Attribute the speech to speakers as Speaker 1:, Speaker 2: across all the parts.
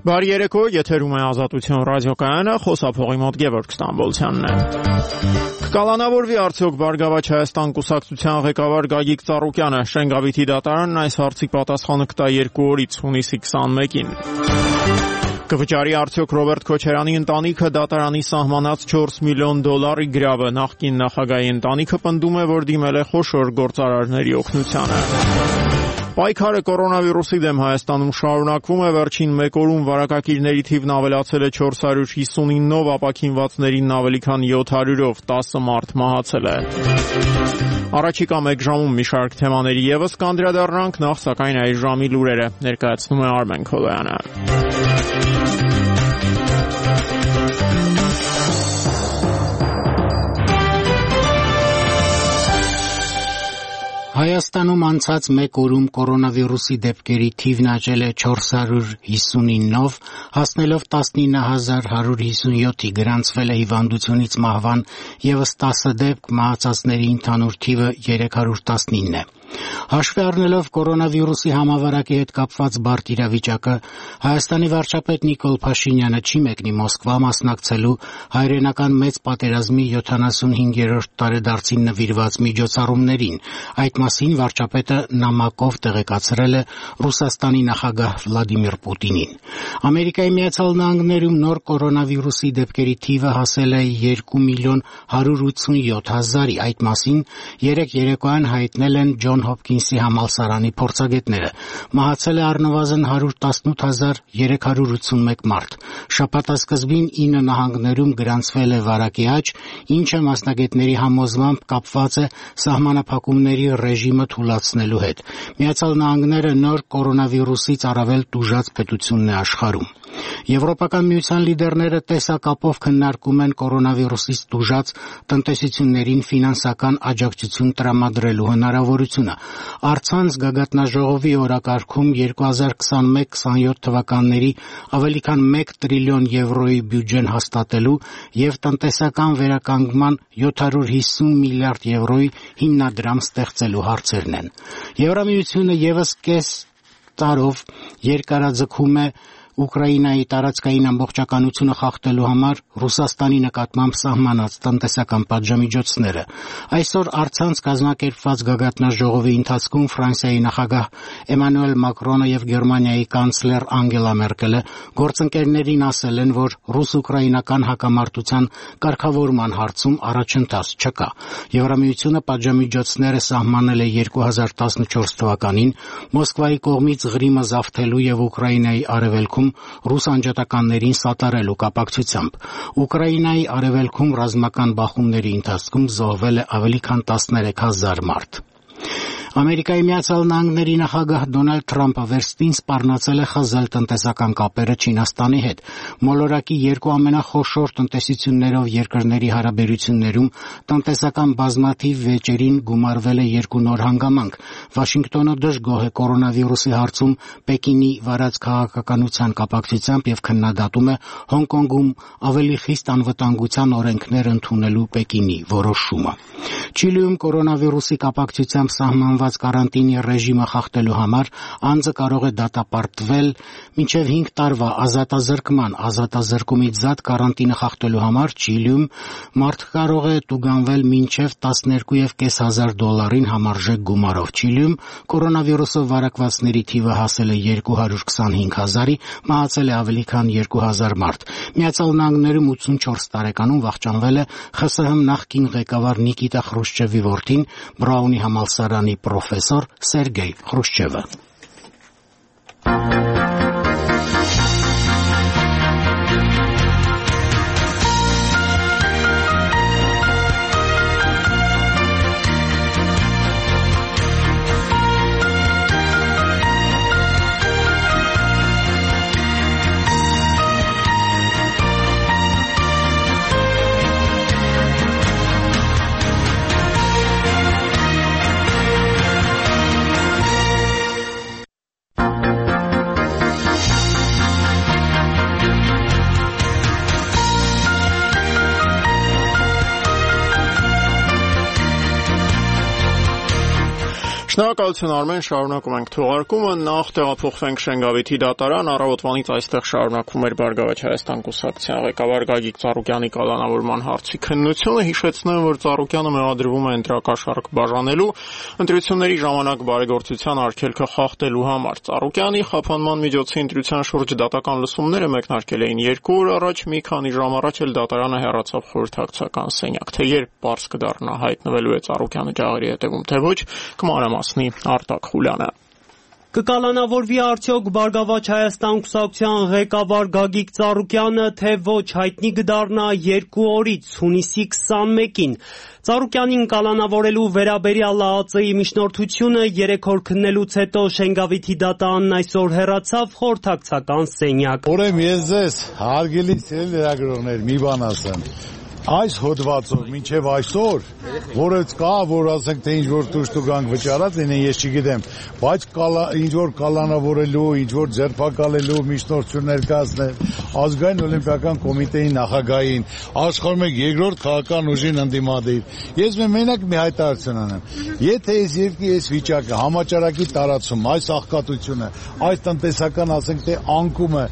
Speaker 1: Բարի երեկո, եթերում է Ազատություն ռադիոկայանը, խոսափողի մոտ Գևորգ Ստամբոլցյանն է։ Կկալանավորվի արդյոք Բարգավաճ Հայաստան կուսակցության ղեկավար Գագիկ Ծառուկյանը, Շենգավիթի դատարանն այս հարցի պատասխանը կտա 2 օրից, հունիսի 21-ին։ Կվճարի արդյոք Ռոբերտ Քոչարյանի ընտանիքը դատարանի սահմանած $4 միլիոն գրավը, նախկին նախագահի ընտանիքը պնդում է, որ դիմել է խոշոր գործարարների օգնությանը։ Պայքարը կորոնավիրուսի դեմ Հայաստանում շարունակվում է, վերջին 1 օրում վարակակիրների թիվն ավելացել է 459-ով, ապաքինվածներին ավելի քան 700-ով, 10 մարդ մահացել է։ Առաջիկա 1 ժամում մի շարք թեմաների ևս կանդրադառնանք, նախ սակայն այս ժամի լուրերը ներկայացնում է Արմեն Քոլոյանը։
Speaker 2: Հայաստանում անցած 1 օրում կորոնավիրուսի դեպքերի թիվն աճել է 459-ով, հասնելով 19157-ի, գրանցվել է հիվանդությունից մահվան ևս 10 դեպք, մահացածների ընդհանուր թիվը 319 է։ Հաշվի առնելով կորոնավիրուսի համավարակի հետ կապված բարդ իրավիճակը, Հայաստանի վարչապետ Նիկոլ Փաշինյանը չի մեկնի Մոսկվա մասնակցելու հայրենական մեծ պատերազմի 75-րդ տարեդարձին նվիրված միջոցառումներին։ Այդ մասին վարչապետը նամակով տեղեկացրել է Ռուսաստանի նախագահ Վլադիմիր Պուտինին։ Ամերիկայի Միացյալ Նահանգներում նոր կորոնավիրուսի դեպքերի թիվը հասել է 2,187,000-ի։ Այդ մասին երեկ երեկոյան հայտնել են Ջոն Հոփքինսի համալսարանի փորձագետները։ Մահացել է առնվազն 118,381 մարդ։ Շաբաթասկզբին 9 նահանգներում գրանցվել է վարակի աճ, ինչը մասնագետների համոզմամբ կապված է սահմանափակումների ռեժիմը թուլացնելու հետ։ Միացյալ Նահանգները նոր կորոնավիրուսից առավել տուժած պետությունն է աշխարհում։ Եվրոպական միության լիդերները տեսակապով քննարկում են կորոնավիրուսից տուժած տնտեսություններին ֆինանսական աջակցություն տրամադրելու հնարավորությունը։ Առցանց գագաթնաժողովի օրակարգում 2021-27 թվականների ավելի քան 1 տրիլիոն եվրոյի բյուջեն հաստատելու եւ տնտեսական վերականգնման 750 միլիարդ եվրոյի հիմնադրամ ստեղծելու հարցերն են։ Եվրամիությունը ևս կես տարով երկարաձգում է Ուկրաինայի տարածքային ամբողջականությունը խախտելու համար Ռուսաստանի նկատմամբ սահմանած տնտեսական պատժամիջոցները։ Այսօր առցանց կազմակերպված գագաթնաժողովի ընթացքում Ֆրանսիայի նախագահ Էմանուել Մակրոնը եւ Գերմանիայի կանցլեր Անգելա Մերկելը գործընկերներին ասել են, որ ռուս-ուկրաինական հակամարտության կարգավորման հարցում առաջընթաց չկա։ Եվրամիությունը պատժամիջոցները սահմանել է 2014 թվականին Մոսկվայի կողմից Ղրիմը զավթելու եւ Ուկրաինայի արևելքում ռուս անջատականներին սատարելու կապակցությամբ։ Ուկրաինայի արևելքում ռազմական բախումների ընթացքում զոհվել է ավելի քան 13,000 մարդ։ Ամերիկայի Միացյալ Նահանգների նախագահ Դոնալդ Թրամփը վերստին սպառնացել է խզել տնտեսական կապերը Չինաստանի հետ։ Մոլորակի 2 ամենախոշոր տնտեսություններով երկրների հարաբերություններում տնտեսական բազմաթիվ վեճերին գումարվել է 2 նոր հանգամանք։ Վաշինգտոնը դժգոհ է կորոնավիրուսի հարցում Պեկինի վարած քաղաքականության կապակցությամբ եւ քննադատում է Հոնկոնգում ավելի խիստ անվտանգության օրենքներ ընդունելու Պեկինի որոշումը։ Չիլիում կորոնավիրուսի կապակցությամբ սահմանված կարանտինի ռեժիմը խախտելու համար անձը կարող է դատապարտվել մինչև 5 տարվա ազատազրկումից զատ կարանտինը խախտելու համար Չիլիում մարդը կարող է տուգանվել մինչև $12,500 համարժեք գումարով։ Չիլիում կորոնավիրուսով վարակվածների թիվը հասել է 225,000-ի, մահացել է ավելի քան 2,000 մարդ։ Միացյալ Նահանգներում 84 տարեկանում վախճանվել է ԽՍՀՄ նախկին ղեկավար Նիկիտա Խրուշչևի որդին, Բրաունի համալսարանի պրոֆեսոր Սերգեյ Խրուշչևը։
Speaker 1: Շնորհակալություն Արմեն, շարունակում ենք թողարկումը, նախ տեղափոխվենք Շենգավիթի դատարան, առավոտվանից այստեղ շարունակվում էր Բարգավաճ Հայաստան կուսակցության ղեկավար Գագիկ Ծառուկյանի կալանավորման հարցի քննությունը, հիշեցնեմ, որ Ծառուկյանը մեղադրվում է ընտրակաշառք բաժանելու, ընտրությունների ժամանակ բարեգործության արգելքը խախտելու համար։ Ծառուկյանի խափանման միջոցի ընտրության շուրջ դատական լսումները մեկնարկել էին 2 օր առաջ, մի քանի ժամ առաջ էլ դատարանը հեռացավ խորհրդակցական սենյակ, թե երբ պարզ կդառնա հայտնվելու է Ծառուկյանը ջաղերի հետևում, թե ոչ, կմանրամասնի Արտակ Խուլյանը։
Speaker 3: Կկալանավորվի արդյոք Բարգավաճ Հայաստան կուսակցության ղեկավար Գագիկ Ծառուկյանը, թե ոչ, հայտնի կդառնա 2 օրից հունիսի 21-ին։ Ծառուկյանին կալանավորելու վերաբերյալ ԱԱԾ-ի միջնորդությունը 3 օր քննելուց հետո Շենգավիթի դատարանն այսօր հեռացավ խորհրդակցական սենյակ։
Speaker 4: Ուրեմն ես ձեզ հարգելի լրագրողներ մի բան ասեմ։ Այս հոդվածով մինչև այսօր, որը կա, որ ասենք թե ինչ-որ տուժտուգանք վճարած լինեն, ես չգիտեմ, բայց ինչ-որ կալանավորելու, ինչ-որ ձերբակալելու միջնորդություն ներկայացնել ազգային օլիմպիական կոմիտեի նախագահին, աշխարհում երկրորդ քաղաքական ուժին ընդդիմադիր։ Ես մենակ մի հայտարարություն անեմ։ Եթե այս երկրի այս վիճակը, համաճարակի տարածում, այս աղքատությունը, այս տնտեսական, ասենք թե անկումը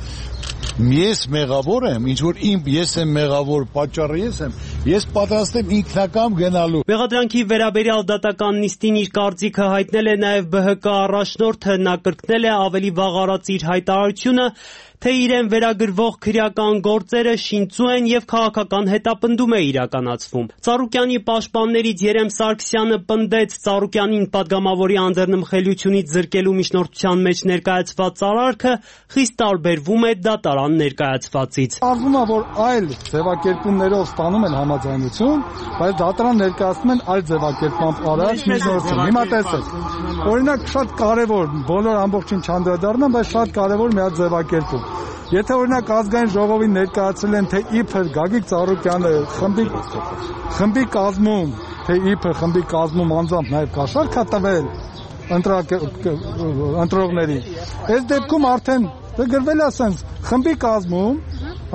Speaker 4: ես մեղավոր եմ, ինչ որ ես եմ մեղավոր, պատճառը ես պատրաստ եմ ինքնակամ գնալու։
Speaker 3: Մեղադրանքի վերաբերյալ դատական նիստին իր կարծիքը հայտնել է նաև ԲՀԿ առաջնորդը, նա կրկնել է ավելի վաղ արած իր հայտարարությունը, թե իրեն վերագրվող քրեական գործերը շինծու են եւ քաղաքական հետապնդում է իրականացվում։ Ծառուկյանի պաշտպաններից Երեմ Սարգսյանը պնդեց Ծառուկյանին падգամավորի անձեռնմխելիությունից զրկելու միջնորդության մեջ ներկայացված արարքը խիստ տարբերվում է դատարան ներկայացվածից։
Speaker 5: Արվում է, որ այլ ձևակերպումներով ստանում են համաձայնություն, բայց դատարան ներկայացնում են այլ ձևակերպմամբ արարած միջնորդություն։ Հիմա տեսեք, օրինակ շատ կարևոր, բոլոր ամբողջին չանդրադառնամ, բայց շատ կարևոր մի հատ ձևակերպում։ Եթե օրինակ ազգային ժողովին ներկայացրել են, թե իբր Գագիկ Ծառուկյանը խմբի կազմում, թե իբր խմբի կազմում անձամբ նաև կաշառք է տվել ընտրողների, այս դեպքում արդեն գրվել է ասենց խմբի կազմում,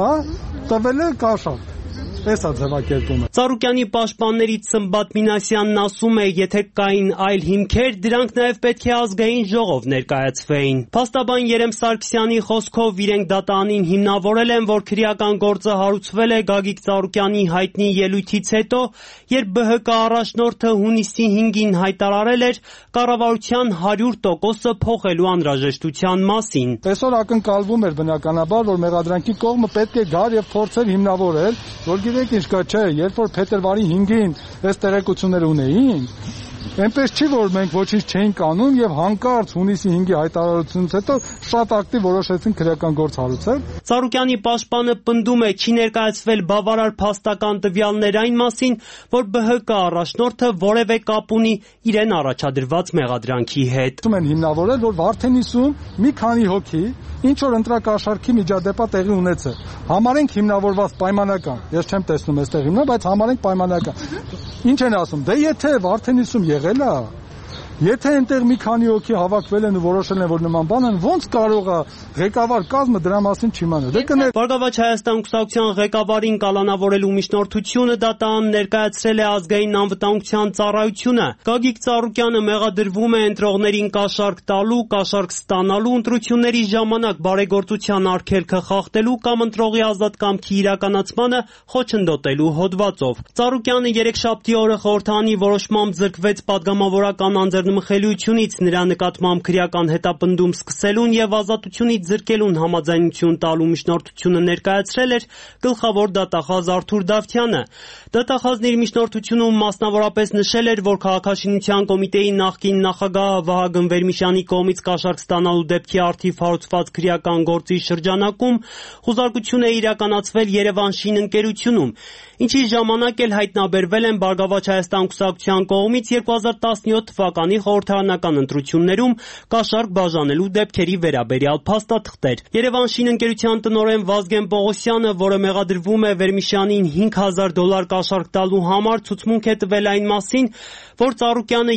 Speaker 5: տվել է կաշառք։ Էսա ձևակերպումը։
Speaker 3: Ծառուկյանի պաշտպաններից Սմբատ Մինասյանն ասում է, եթե կային այլ հիմքեր, դրանք նաև պետք է ազգային ժողով ներկայացվեին։ Փաստաբան Երեմ Սարգսյանի խոսքով իրենք դատարանին հիմնավորել են, որ քրեական գործը հարուցվել է Գագիկ Ծառուկյանի հայտնի ելույթից հետո, երբ ԲՀԿ առաջնորդը հունիսի 5-ին հայտարարել էր կառավարության 100% փոխելու անհրաժեշտության մասին։
Speaker 5: Այսօր ակնկալվում էր բնականաբար, որ մեղադրանքի կողմը պետք է գար եւ փորձեր հիմնավորել, որ գիտեք ինչ կա, չէ, երբ որ փետրվարի 5-ին այս տեղեկությունները ունեին, այնպես չի, որ մենք ոչինչ չէինք անում եւ հանկարծ հունիսի 5-ի հայտարարությունից հետո շատ ակտիվ որոշեցին քրեական գործ հարուցել։
Speaker 3: Ծառուկյանի պաշտպանը պնդում է, չի ներկայացվել բավարար փաստական տվյալներ այն մասին, որ ԲՀԿ առաջնորդը որևէ կապ ունի իրեն առաջադրված մեղադրանքի հետ։
Speaker 5: Ուզում են հիմնավորել, որ Վարդենիսում մի քանի հոգի ինչ որ ընտրակաշառքի միջադեպա տեղի ունեցել։ Համարենք հիմնավորված պայմանական։ Ես չեմ տեսնում այստեղ հիմնա, բայց համարենք պայմանական։ Ինչ են ասում։ Դե եթե Վարդենիսում եղել է, եթե այնտեղ մի քանի հոգի հավաքվել են ու որոշել են, որ նման բան են, ոնց կարող է ղեկավար կազմը դրա մասին չիմանալ։ Դե կներ
Speaker 3: Բարգավաճ Հայաստան կուսակցության ղեկավարին կալանավորելու միջնորդությունը դատարան ներկայացրել է ազգային անվտանգության ծառայությունը։ Գագիկ Ծառուկյանը մեղադրվում է ընտրողներին կաշառք տալու, կաշառք ստանալու, ընտրությունների ժամանակ բարեգործության արգելքը խախտելու կամ ընտրողի ազատ կամքի իրականացմանը խոչընդոտելու հոդվածով։ Ծառուկյանը երեքշաբթի օրը խորհրդարանի որոշմամբ զրկվեց падգամավորական անձեռնմխելիությունից, նրա նկատմամբ քրեական հետապնդում սկսելուն եւ ազատությունից զրկելուն համաձայնություն տալու միջնորդությունը ներկայացրել էր գլխավոր դատախազ Արթուր Դավթյանը։ Դատախազն իր միջնորդությունում մասնավորապես նշել էր, որ քաղաքաշինության կոմիտեի նախկին նախագահ Վահագն Վերմիշյանի կողմից կաշառք ստանալու դեպքի առթիվ հարուցված քրեական գործի շրջանակում խուզարկություն է իրականացվել Երևան շին ընկերությունում, ինչի ժամանակ էլ հայտնաբերվել են Բարգավաճ Հայաստան կուսակցության կողմից 2017 թվականի խորհրդարանական ընտրություններում կաշառք բաժանելու դեպքերի վերաբերյալ փաստաթղթեր։ Երևան շին ընկերության տնօրեն Վազգեն Պողոսյանը, որը մեղադրվում է Վերմիշյանին $5,000 կաշառք տալու համար, ցուցմունք է տվել այն մասին, որ Ծառուկյանը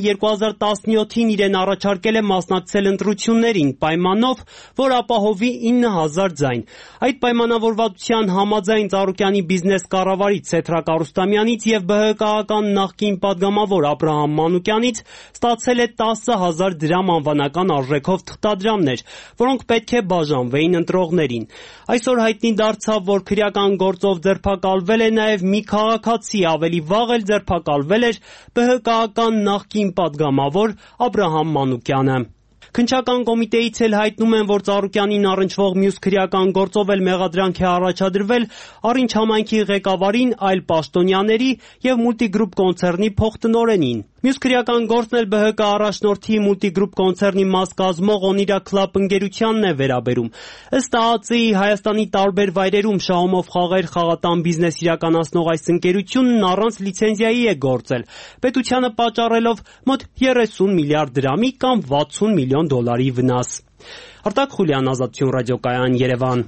Speaker 3: 2017-ին իրեն առաջարկել է մասնակցել ընտրություններին պայմանով, որ ապահովի 9,000 ձայն։ Այդ պայմանավորվածության համաձայն Ծառուկյանի բիզնես կառավարիչ Սեթրակ Արուստամյանից եւ ԲՀԿ-ական նախկին падգամավոր Աբրահամ Մանուկյանից ստացել ստացել է 10,000 դրամ անվանական արժեքով թղթադրամներ, որոնք պետք է բաժանվեին ընտրողներին։ Այսօր հայտնի դարձավ, որ քրեական գործով ձերբակալվել է նաև մի քաղաքացի, ավելի վաղ էլ ձերբակալվել էր ԲՀԿ-ական նախկին падգամավոր Աբրահամ Մանուկյանը։ Քննչական կոմիտեից էլ հայտնում են, որ Ծառուկյանին առնչվող մյուս քրեական գործով էլ մեղադրանք է առաջադրվել Առինչ համայնքի ղեկավարին, այլ պաշտոնյաների եւ Մուլտիգրուպ կոնցեռնի փոխտնօրենին։ Մյուս քրեական գործն էլ ԲՀԿ առաջնորդի Մուլտիգրուպ կոնցեռնի մաս կազմող Օնիրա Քլաբ ընկերությանն է վերաբերում։ Ըստ ԱԱԾ-ի Հայաստանի տարբեր վայրերում շահումով խաղեր խաղատան բիզնես իրականացնող այս ընկերությունն առանց լիցենզիայի է գործել, պետությանը պատճառելով մոտ 30 միլիարդ դրամի կամ 60 միլիոն դոլարի վնաս։ Արտակ Խուլյան, Ազատություն ռադիոկայան, Երևան։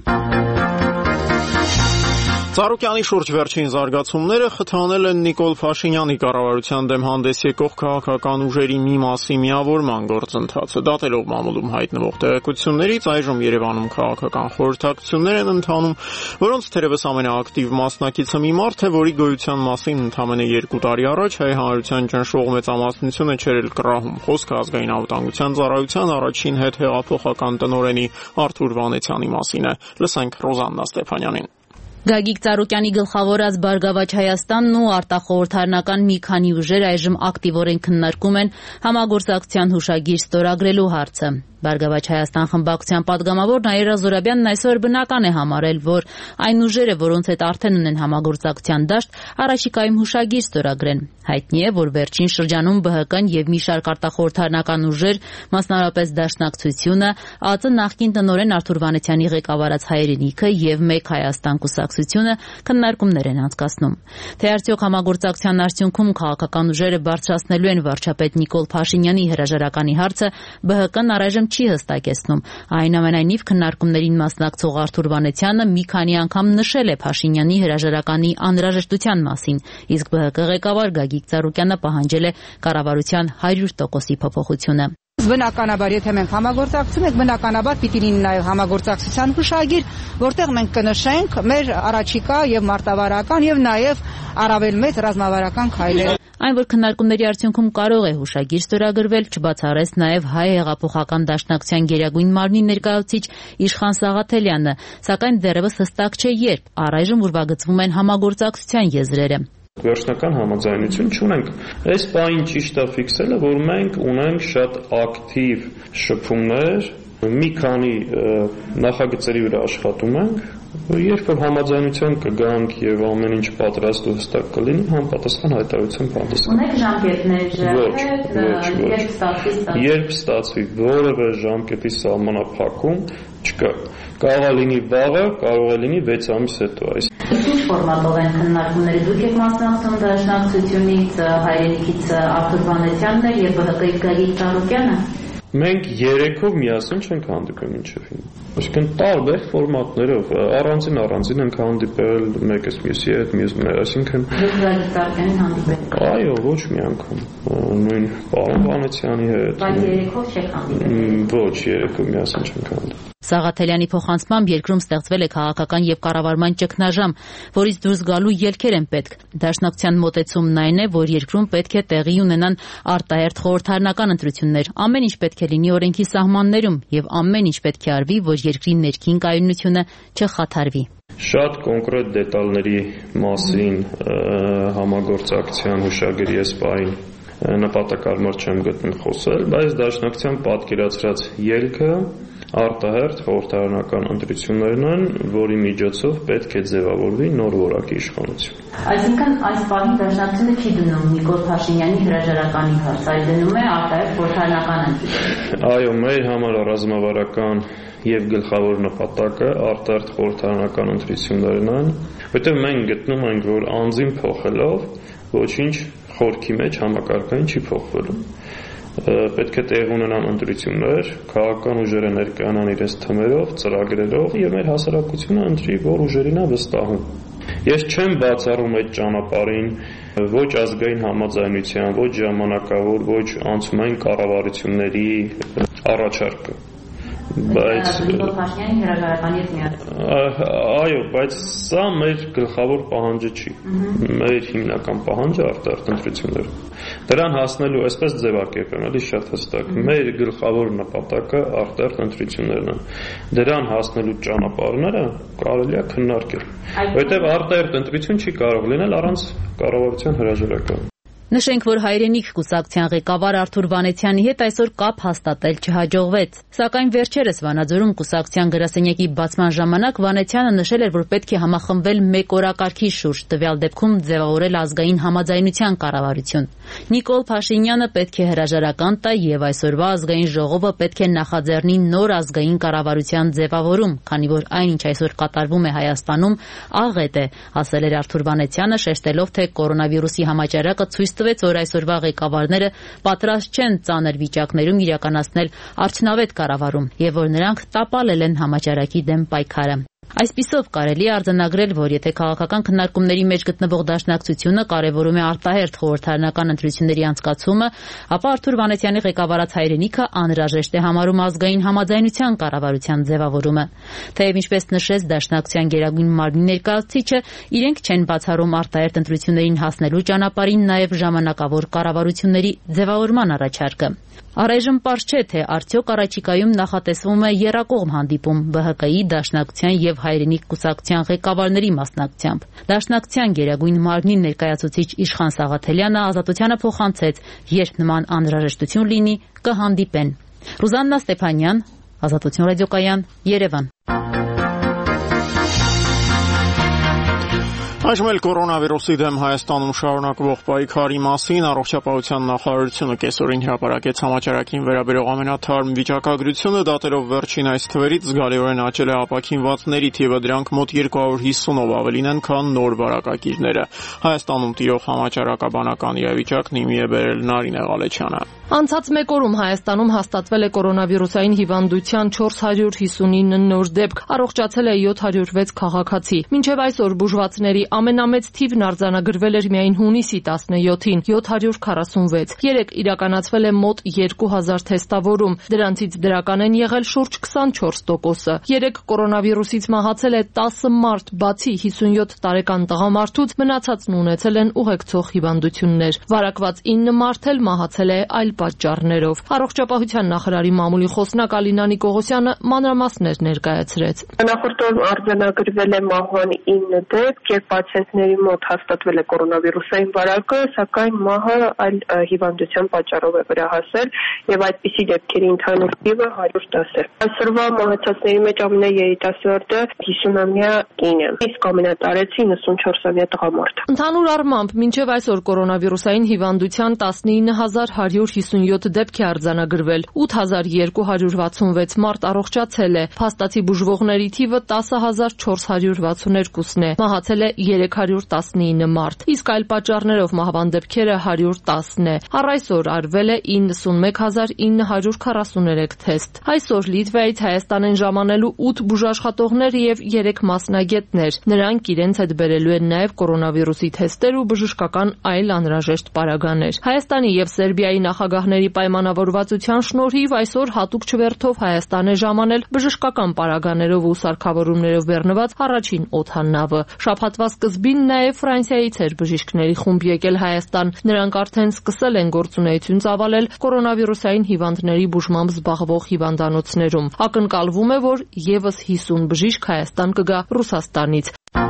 Speaker 1: Ծառուկյանի շուրջ վերջին զարգացումները խթանել են Նիկոլ Փաշինյանի կառավարության դեմ հանդես եկող քաղաքական ուժերի մի մասի միավորման գործընթացը։ Դատելով մամուլում հայտնվող տեղեկություններից, այժմ Երևանում քաղաքական խորհրդակցություններ են ընթանում, որոնց թերևս ամենաակտիվ մասնակիցը մի մարդ է, որի գոյության մասին ընդամենը 2 տարի առաջ հայ հանրության ճնշող մեծամասնությունը չէր էլ կռահում։ Խոսքը ազգային անվտանգության ծառայության առաջին հետհեղափոխական տնօրենի Արթուր Վանեցյանի մասին է։ Լսենք Ռոզաննա Ստեփանյանին։
Speaker 6: Գագիկ Ծառուկյանի գլխավորած Բարգավաճ Հայաստանն ու արտախորհրդարանական մի քանի ուժեր այժմ ակտիվորեն քննարկում են համագործակցության հուշագիր ստորագրելու հարցը։ Բարգավաճ Հայաստան խմբակցության падգամավոր Նաիրա Զորաբյանն այսօր բնական է համարել, որ այն ուժերը, որոնց հետ արդեն ունեն համագործակցության դաշտ, առաջիկայում հուշագիր ստորագրեն։ Հայտնի է, որ վերջին շրջանում ԲՀԿ-ն եւ մի շարք արտախորհրդարանական ուժեր, մասնավորապես Դաշնակցությունը, ԱԱԾ նախկին տնօրեն Արթուր Վանեցյանի ղեկավարած Հայրենիքը եւ Մեկ Հայաստան կուսակցությունը քննարկումներ են անցկացնում։ Թե արդյոք համագործակցության արդյունքում քաղաքական ուժերը բարձրացնելու են վարչապետ Նիկոլ Փաշինյանի հրաժարականի հարցը, ԲՀԿ-ն առայժմ չի հստակեցնում։ Այնուամենայնիվ քննարկումներին մասնակցող Արթուր Վանեցյանը մի քանի անգամ նշել է Փաշինյանի հրաժարականի անհրաժեշտության մասին, իսկ ԲՀԿ ղեկավար Գագիկ Ծառուկյանը պահանջել է կառավարության 100% փոփոխությունը։
Speaker 7: Բնականաբար, եթե մենք համագործակցում ենք, բնականաբար պիտի լինի նաև համագործակցության հուշագիր, որտեղ մենք կնշենք մեր առաջիկա եւ մարտավարական եւ նաև առավել մեծ ռազմավարական քայլեր։
Speaker 6: Այն, որ քննարկումների արդյունքում կարող է հուշագիր ստորագրվել, չբացառեց նաև Հայ հեղափոխական դաշնակցության գերագույն մարմնի ներկայացուցիչ Իշխան Սաղաթելյանը, սակայն դեռևս հստակ չէ երբ, առայժմ ուրվագծվում են համագործակցության եզրերը։
Speaker 8: Վերջնական համաձայնություն չունենք։ Այս բանը ճիշտ է ֆիքսելը, որ մենք ունենք շատ ակտիվ շփումներ, մի քանի նախագծերի վրա աշխատում ենք, երբ որ համաձայնության կգանք եւ ամեն ինչ պատրաստ ու հստակ կլինի, համապատասխան հայտարարություն կհանդեսվի։
Speaker 6: Ունեք ժամկետներ,
Speaker 8: երբ ստացվի որևէ ժամկետի սահմանափակում չկա։ Կարող է լինի վաղը, կարող է լինի 6 ամիս հետո։
Speaker 6: Ինչ ֆորմատով են քննարկումները։ Դուք եք մասնակցում Դաշնակցությունից, Հայրենիքից Արթուր Վանեցյանն է եւ ԲՀԿ-ից Գագիկ Ծառուկյանը։
Speaker 8: Մենք երեքով միասին չենք հանդիպում ինչեւ։ Այսինքն տարբեր ֆորմատներով առանձին ենք հանդիպել, մեկս մյուսի հետ, մյուսն այսինքն
Speaker 6: Գագիկ Ծառուկյանին հանդիպել։
Speaker 8: Այո, ոչ մի անգամ։ Նույն պարոն Վանեցյանի հետ։
Speaker 6: Բայց երեքով չեք հանդիպել։
Speaker 8: Ոչ, երեքով միասին չենք հանդիպել։
Speaker 6: Սաղաթելյանի փոխանցմամբ երկրում ստեղծվել է քաղաքական եւ կառավարման ճգնաժամ, որից դուրս գալու ելքեր են պետք։ Դաշնակցության մոտեցումն այն է, որ երկրում պետք է տեղի ունենան արտահերթ խորհրդարանական ընտրություններ։ Ամեն ինչ պետք է լինի օրենքի սահմաններում եւ ամեն ինչ պետք է արվի, որ երկրի ներքին կայունությունը չխաթարվի։
Speaker 8: Շատ կոնկրետ դետալների մասին համագործակցության հուշագրի այս բային նպատակարար չեմ գտնում խոսել, բայց Դաշնակցության պատկերացրած ելքը արտահերթ խորհրդարանական ընտրություններն են, որի միջոցով պետք է ձևավորվի նոր որակի իշխանություն։
Speaker 6: Այսինքն այս բանի Դաշնակցությունը չի դնում Նիկոլ Փաշինյանի հրաժարականի հարց, այլ դնում է արտահերթ խորհրդարանական ընտրություններ։
Speaker 8: Այո, մեր համար ռազմավարական եւ գլխավոր նպատակը արտահերթ խորհրդարանական ընտրություններն են, որտեղ մենք գտնում ենք, որ անձին փոխելով ոչինչ խորքի մեջ համակարգային չի փոխվելու։ Պետք է տեղ ունենան ընտրություններ, քաղաքական ուժերը ներկայանան իրենց թմերով, ծրագրերով եւ մեր հասարակությունը ընտրի, որ ուժերին է վստահում։ Ես չեմ բացառում այդ ճանապարհին ոչ ազգային համաձայնության, ոչ ժամանակավոր, ոչ անցումային կառավարությունների առաջարկը։ բայց այո, բայց սա մեր գլխավոր պահանջը չի։ Մեր հիմնական պահանջը արտահերթ ընտրություններ։ Դրան հասնելու այսպես ձևակերպեմ, էլի շատ հստակ։ Մեր գլխավոր նպատակը արտահերթ ընտրություններն են։ Դրան հասնելու ճանապարհները կարելի է քննարկել։ Որովհետև արտահերթ ընտրություն չի կարող լինել առանց կառավարության հրաժարականի։
Speaker 6: Նշենք, որ Հայրենիք կուսակցության ղեկավար Արթուր Վանեցյանի հետ այսօր կապ հաստատել չհաջողվեց։ Սակայն վերջերս Վանաձորում կուսակցության գրասենյակի բացման ժամանակ Վանեցյանը նշել էր, որ պետք է համախմբվել մեկ օրակարգի շուրջ, տվյալ դեպքում ձևավորել ազգային համաձայնության կառավարություն։ Նիկոլ Փաշինյանը պետք է հրաժարական տա եւ այսօրվա ազգային ժողովը պետք է նախաձեռնի նոր ազգային կառավարության ձևավորում, քանի որ այն, ինչ այսօր կատարվում է Հայաստանում, աղետ է, ասել էր Արթուր Վանեցյանը, շեշտելով, թե կորոնավիրուսի համաճարակը ցույց տվեց, որ այսօրվա ղեկավարները պատրաստ չեն ծանր վիճակներում իրականացնել արդյունավետ կառավարում եւ որ նրանք տապալել են համաճարակի դեմ պայքարը։ Այսպիսով կարելի է արձանագրել, որ եթե քաղաքական քննարկումների մեջ գտնվող դաշնակցությունը կարևորում է արտահերթ խորհրդարանական ընտրությունների անցկացումը, ապա Արթուր Վանեցյանի ղեկավարած Հայրենիքը անհրաժեշտ է համարում ազգային համաձայնության կառավարության ձևավորումը։ Թեև ինչպես նշեց դաշնակցության գերագույն մարմնի ներկայացուցիչը, իրենք չեն բացառում արտահերթ ընտրություններին հասնելու ճանապարհին նաև ժամանակավոր կառավարությունների ձևավորման առաջարկը։ Առայժմ պարզ չէ, թե արդյոք առաջիկայում նախատեսվում է եռակողմ հանդիպում ԲՀԿ-ի, Դաշնակցության եւ Հայրենիք կուսակցության ղեկավարների մասնակցությամբ։ Դաշնակցության գերագույն մարմնի ներկայացուցիչ Իշխան Սաղաթելյանը Ազատությանը փոխանցեց, երբ նման անհրաժեշտություն լինի, կհանդիպեն։ Ռուզաննա Ստեփանյան, Ազատություն ռադիոկայան, Երևան։
Speaker 1: Այժմ էլ կորոնավիրուսի դեմ Հայաստանում շարունակվող պայքարի մասին առողջապահության նախարարությունը կեսօրին հրապարակեց համաճարակին վերաբերող ամենաթարմ վիճակագրությունը, դատելով վերջին այս թվերից զգալիորեն աճել է ապաքինվածների թիվը, դրանք մոտ 250-ով ավելին են, քան նոր վարակագիրները։ Հայաստանում տիրող համաճարակաբանական իրավիճակն իմի է բերել Նարինե Ղալեչյանը։
Speaker 9: Անցած մեկ օրում Հայաստանում հաստատվել է կորոնավիրուսային հիվանդության 459 նոր դեպք, առողջացել է 706 քաղաքացի։ Մինչև այսօր բուժվածների ամենամեծ թիվն արձանագրվել էր միայն հունիսի 17-ին 746։ Երեկ իրականացվել է մոտ 2000 թեստավորում, դրանցից դրական են եղել շուրջ 24%-ը։ Երեկ կորոնավիրուսից մահացել է 10 մարդ, բացի 57 տարեկան տղամարդուց, մնացածն ունեցել են ուղեկցող հիվանդություններ։ Վարակված 9 մարդ էլ մահացել է այլ պատճառներով։ Առողջապահության նախարարի մամուլի խոսնակ Ալինա Նիկողոսյանը մանրամասներ ներկայացրեց։
Speaker 10: Նախորդ օրը արձանագրվել է մահվան 9 դեպք, երբ պացիենտների մոտ հաստատվել է կորոնավիրուսային վարակը, սակայն մահը այլ հիվանդության պատճառով է վրա հասել եւ այդպիսի դեպքերի ընդհանուր թիվը 110 է։ Այսօրվա մահացածների մեջ ամենաերիտասարդը 50-ամյա կին է, իսկ ամենատարեցի 94-ամյա տղամարդը։
Speaker 9: Ընդհանուր առմամբ մինչև այսօր կորոնավիրուսային հիվանդության 19157 դեպք է արձանագրվել, 8266 մարդ առողջացել է, փաստացի բուժվողների թիվը 10462-ն է, մահացել է 319 մարդ, իսկ այլ պատճառներով մահվան դեպքերը 110-ն է։ Առ այսօր արվել է 91943 թեստ։ Այսօր Լիտվայից Հայաստան են ժամանելու 8 բուժաշխատողներ եւ 3 մասնագետներ։ Նրանք իրենց հետ բերելու են նաեւ կորոնավիրուսի թեստեր ու բժշկական այլ անհրաժեշտ պարագաներ։ Հայաստանի եւ Սերբիայի նախագահների պայմանավորվածության շնորհիվ այսօր հատուկ չվերթով Հայաստան է ժամանել բժշկական պարագաներով ու սարքավորումներով բեռնված առաջին օդանավը։ Շաբաթվա սկզբին նաև Ֆրանսիայից էր բժիշկների խումբ եկել Հայաստան։ Նրանք արդեն սկսել են գործունեություն ծավալել կորոնավիրուսային հիվանդների բուժմամբ զբաղվող հիվանդանոցներում։ Ակնկալվում է, որ եւս 50 բժիշկ Հայաստան կգա Ռուսաստանից։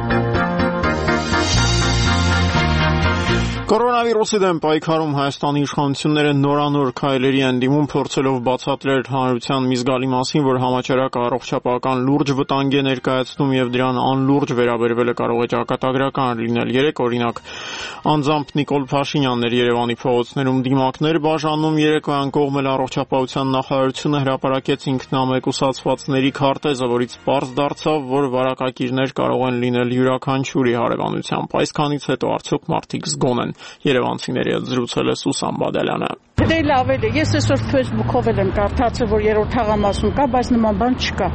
Speaker 1: Կորոնավիրուսի դեմ պայքարում Հայաստանի իշխանությունները նորանոր քայլերի են դիմում, փորձելով բացատրել հանրության մի զգալի մասին, որ համաճարակը առողջապահական լուրջ վտանգ է ներկայացնում եւ դրան անլուրջ վերաբերվելը կարող է ճակատագրական լինել։ Երեք օրինակ անձամբ Նիկոլ Փաշինյանն էր Երևանի փողոցներում դիմակներ բաժանում, երեկոյան կողմ էլ առողջապահության նախարարությունը հրապարակեց ինքնամեկուսացվածների քարտեզը, որից պարզ դարձավ, որ վարակագիրներ կարող են լինել յուրաքանչյուրի հարևանությամբ։ Այսքանից հետո արդյոք մարդիկ զգոն են։ Երևանցիների հետ զրուցել է Սուսան Բադալյանը։
Speaker 11: Դե լավ է, ես այսօր Facebook-ով եմ կարդացել, որ երրորդ թաղամասում կա, բայց նման բան չկա։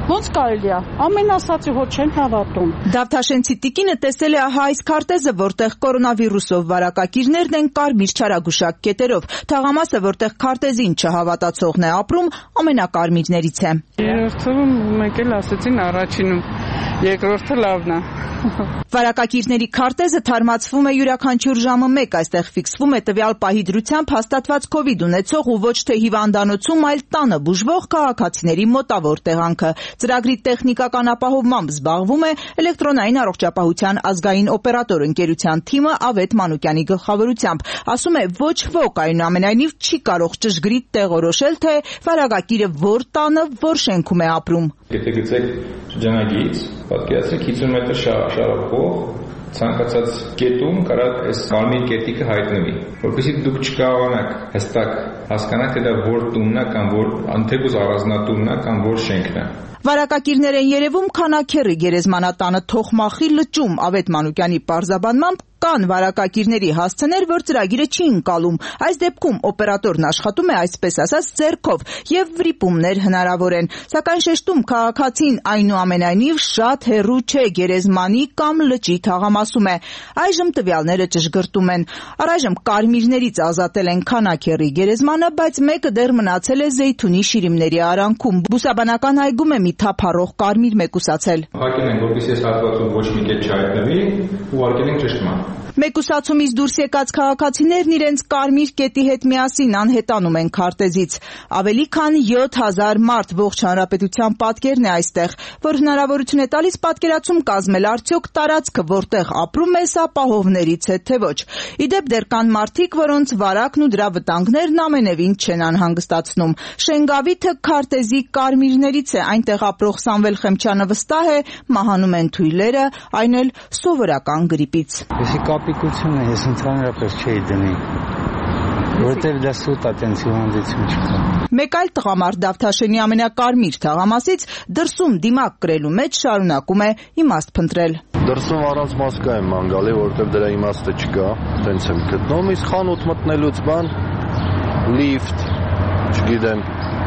Speaker 11: Ոնց կարելի է։ Ամեն ասացի հո չեն հավատում։
Speaker 12: Դավթաշենցի տիկինը տեսել է ահա այս քարտեզը, որտեղ կորոնավիրուսով վարակակիրներն են կարմիր չարագուշակ կետերով։ Թաղամասը, որտեղ քարտեզին չհավատացողն է ապրում, ամենակարմիրներից է։
Speaker 11: Երրորդում մեկ էլ ասեցին առաջինում, երկրորդը լավն է։
Speaker 12: Վարակակիրների քարտեզը թարմացվում է յուրաքանչյուր ժամը 1, այստեղ ֆիքսվում է տվյալ պահի դրությամբ հաստատված COVID ունեցող ու ոչ թե հիվանդանոցում, այլ տանը բուժվող քաղաքացիների մոտավոր տեղանքը։ Ծրագրի տեխնիկական ապահովմամբ զբաղվում է էլեկտրոնային առողջապահության ազգային օպերատոր ընկերության թիմը Ավետ Մանուկյանի գլխավորությամբ։ Ասում է, ոչ ոք այնուամենայնիվ չի կարող ճշգրիտ տեղորոշել, թե վարակակիրը որ տանը, որ շենքում է ապրում։
Speaker 13: Եթե գցեք շրջանագիծ, պատկերացրեք 50 մետր շարակով ցանկացած կետում կարող այս կարմիր կետիկը հայտնվի, որովհետեւ դուք չկարողանաք հստակ հասկանալ, թե դա որ տունն է կամ որ անթեգուզ առանձնատունն է կամ որ շենքն է։
Speaker 12: Վարակակիրներ են երևում քանաքեռի գերեզմանատանը թոխմախի լճում։ Ավետ Մանուկյանի պարզաբանմամբ կան վարակակիրների հասցեներ, որ ծրագիրը չի ընկալում։ Այս դեպքում օպերատորն աշխատում է այսպես ասած ձեռքով եւ վրիպումներ հնարավոր են։ Սակայն շեշտում քաղաքացին այնուամենայնիվ շատ հեռու չէ գերեզմանի կամ լճի թաղամասում է։ Այժմ տվյալները ճշգրտում են։ Առայժմ կարմիրներից ազատել են քանաքեռի գերեզմանը, բայց մեկը դեռ մնացել է Զեյթունի շիրիմների արանքում։ Բուսաբանական այգում է մի թափառող կարմիր մեկուսացել։
Speaker 13: Ուղարկել են, որպեսզի այս հատվածում ոչ մի կետ չհայտնվի, ուղարկել են ճշտման։
Speaker 12: Մեկուսացումից դուրս եկած քաղաքացիներն իրենց կարմիր կետի հետ միասին անհետանում են քարտեզից։ Ավելի քան 7000 մարդ ողջ հանրապետության պատկերն է այստեղ, որ հնարավորություն է տալիս պատկերացում կազմել արդյոք տարածքը, որտեղ ապրում ես, ապահովներից է թե ոչ։ Իդեպ դեռ կան մարդիկ, որոնց վարակն ու դրա վտանգներն ամենևին չեն անհանգստացնում։ Շենգավիթը քարտեզի կարմիրներից է, այնտեղ ապրող Սամվել Խեմչյանը վստահ է, մահանում են թույլերը, այն էլ սովորական գրիպից։
Speaker 14: Կապիկությունը ես ընդհանրապես չէի դնի, որովհետև դա սուտ ատենցիոնացություն չկա։
Speaker 12: Մեկ այլ տղամարդ Դավթաշենի ամենակարմիր թաղամասից դրսում դիմակ կրելու մեջ շարունակում է իմաստ փնտրել։
Speaker 15: Դրսում առանց մասկա եմ մանգալի, որովհետև դրա իմաստը չկա, տենց եմ գտնում, իսկ խանութ մտնելուց բան, լիֆտ, չգիտեմ,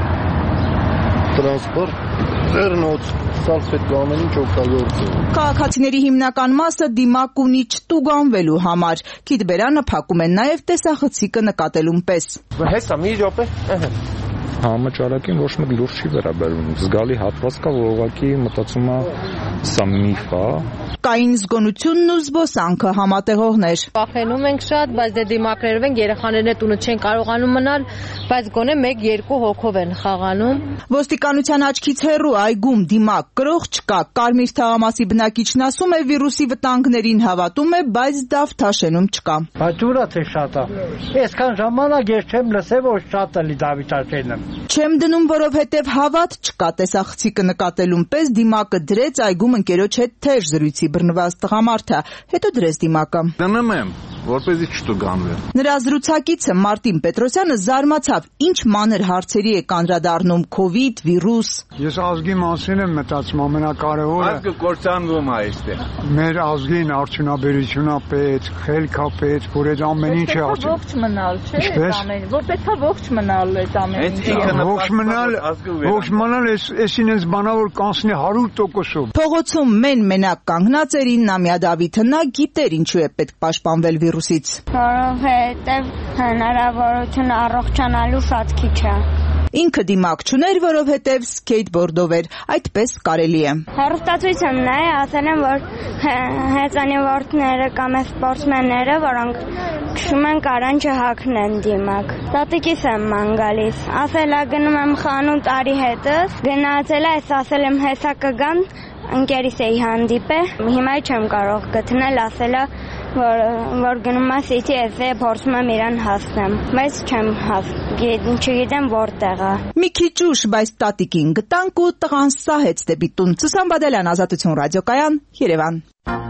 Speaker 15: տրանսպորտ, ձեռնոց, սալֆետկա ամեն ինչ օգտագործում։
Speaker 12: Քաղաքացիների հիմնական մասը դիմակ ունի չտուգանվելու համար։ Քիթբերանը փակում են նաև տեսախցիկը նկատելուն պես։
Speaker 14: Հեսա մի րոպե։
Speaker 16: Համաճարակին ոչ մեկ լուրջ չի վերաբերվում։ Զգալի հատված կա, որ ուղղակի մտածում է սա միֆ է։
Speaker 12: Կային զգոնությունն ու զբոսանքը համատեղողներ։
Speaker 9: Վախենում ենք շատ, բայց դե դիմակներով են, երեխաներն տունը չեն կարողանում մնալ, բայց գոնե 1-2 հոգով են խաղանում։
Speaker 12: Ոստիկանության աչքից հեռու այգում դիմակ կրող չկա։ Կարմիր թաղամասի բնակիչն ասում է վիրուսի վտանգներին հավատում է, բայց Դավթաշենում չկա։
Speaker 14: Բայց ուրա թե շատ է։ Այսքան ժամանակ ես չեմ լսել, որ շատ է Դավթաշենում։
Speaker 12: Չեմ դնում, որովհետև հավատ չկա տեսախցիկը նկատելուն պես դիմակը դրեց այգում ընկերոջ հետ թեժ զրույցի բռնված տղամարդը, հետո դրեց դիմակը։
Speaker 15: Դնում եմ, որպեսզի չտուգանվի։
Speaker 12: Նրա զրուցակիցը Մարտին Պետրոսյանը զարմացավ, ինչ մանր հարցերի է կանդրադառնում COVID, վիրուս։
Speaker 5: Ես ազգի մասին եմ մտածում, ամենակարևորը։
Speaker 15: Ազգը կործանվում է այստեղ։
Speaker 5: Մեր ազգին արդյունաբերությունա պետք, խելքա պետք, որ այդ ամեն ինչ է արդյունք։
Speaker 11: Ողջ մնալ, չէ՞, ամեն, որպես ողջ մնալ այդ ամեն ինչը։
Speaker 5: Ողջ մնալ, էսին այս բանա որ կանցնի 100%-ով։
Speaker 12: Փողոցում մենակ կանգնած էր Նամիա Դավիթը, նա գիտեր ինչու է պետք պաշտպանվել վիրուսից։
Speaker 17: Որովհետև հնարավորություն առողջանալու շատ քիչ է։
Speaker 12: Ինքը դիմակ չուներ, որովհետև սկեյթբորդով էր, այդպես կարելի է։
Speaker 17: Հեռուստացույց եմ նայել, ասել են, որ հեծանիվորդները կամ սպորտսմենները, որոնք քշում են կարան չհագնեն դիմակ։ Տատիկիս եմ ման գալիս։ Ասել է գնում եմ խանութ արի հետս, գնացել է, ասել եմ հեսա կգան, ընկերիս էի հանդիպել, հիմա չեմ կարող գտնել, ասել է, որ գնում եմ սիթի էս է փորձում եմ իրան հասնեմ, բայց չգիտեմ որտեղ է։
Speaker 12: Մի քիչ ուշ, բայց տատիկին գտանք ու տղան սահեց դեպի տուն։ Սուսան Բադալյան, Ազատություն ռադիոկայան, Երևան։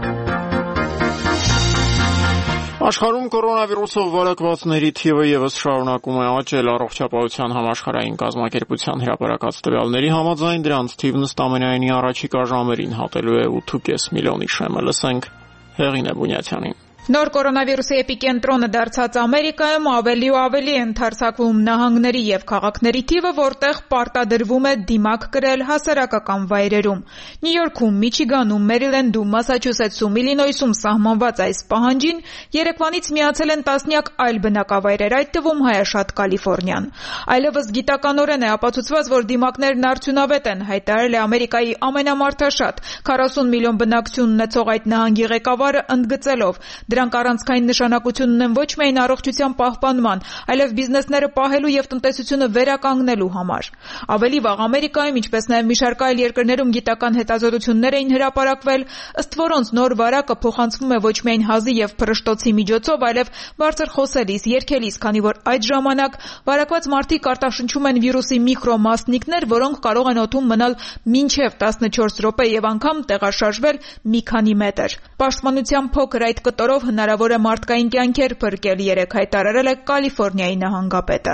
Speaker 1: Աշխարհում կորոնավիրուսով վարակվածների թիվը եւս շարունակում է աճել։ Առողջապահության համաշխարհային կազմակերպության հրապարակած տվյալների համաձայն դրանց թիվն ըստ ամենայնի առաջիկա ժամերին հատելու է 8.5 միլիոնի շեմը։ Լսենք Հեղինե Բունյացյանին։
Speaker 18: Նոր կորոնավիրուսի էպիկենտրոնը դարձած Ամերիկայում ավելի ու ավելի է ընդարձակվում նահանգների եւ քաղաքների թիվը, որտեղ պարտադրվում է դիմակ կրել հասարակական վայրերում։ Նյու Յորքում, Միչիգանում, Մերիլենդում, Մասաչուսեթսում, Իլինոյսում սահմանված այս պահանջին երեկվանից միացել են տասնյակ այլ բնակավայրեր, այդ թվում հայաշատ Կալիֆոռնիան։ Այլևս գիտականորեն է ապացուցված, որ դիմակներն արդյունավետ են, հայտարարել է Ամերիկայի ամենամարդաշատ 40 միլիոն բնակչություն ունեցող այդ նահանգի ղեկավարը, ընդգծելով. Դրանք առանցքային նշանակություն ունեն ոչ միայն առողջության պահպանման, այլև բիզնեսները պահելու եւ տնտեսությունը վերականգնելու համար։ Ավելի վաղ Ամերիկայում, ինչպես նաեւ մի շարք այլ երկրներում գիտական հետազոտություններ էին հրապարակվել, ըստ որոնց նոր վարակը փոխանցվում է ոչ միայն հազի եւ փռշտոցի միջոցով, այլև բարձր խոսելիս, երգելիս, քանի որ այդ ժամանակ վարակված մարդիկ արտաշնչում են վիրուսի միկրոմասնիկներ, որոնք կարող են օդում մնալ մինչեւ 14 րոպե եւ անգամ տեղաշարժվել մի քանի մետր։ Պաշտպանության փոքր այդ կտորով հնարավոր է մարդկային կյանքեր փրկել, երեք հայտարարել է Կալիֆոռնիայի նահանգապետը։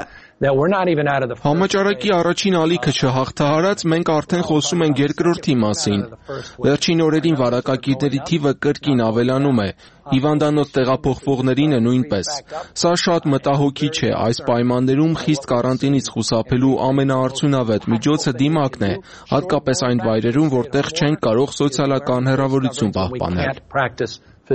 Speaker 19: Համաճարակի առաջին ալիքը չհաղթահարած, մենք արդեն խոսում ենք երկրորդի մասին։ Վերջին օրերին վարակագիրների թիվը կրկին ավելանում է, հիվանդանոց տեղափոխվողներինը նույնպես։ Սա շատ մտահոգիչ է, այս պայմաններում խիստ կարանտինից խուսափելու ամենաարդյունավետ միջոցը դիմակն է, հատկապես այն վայրերում, որտեղ չենք կարող սոցիալական հեռավորություն պահպանել։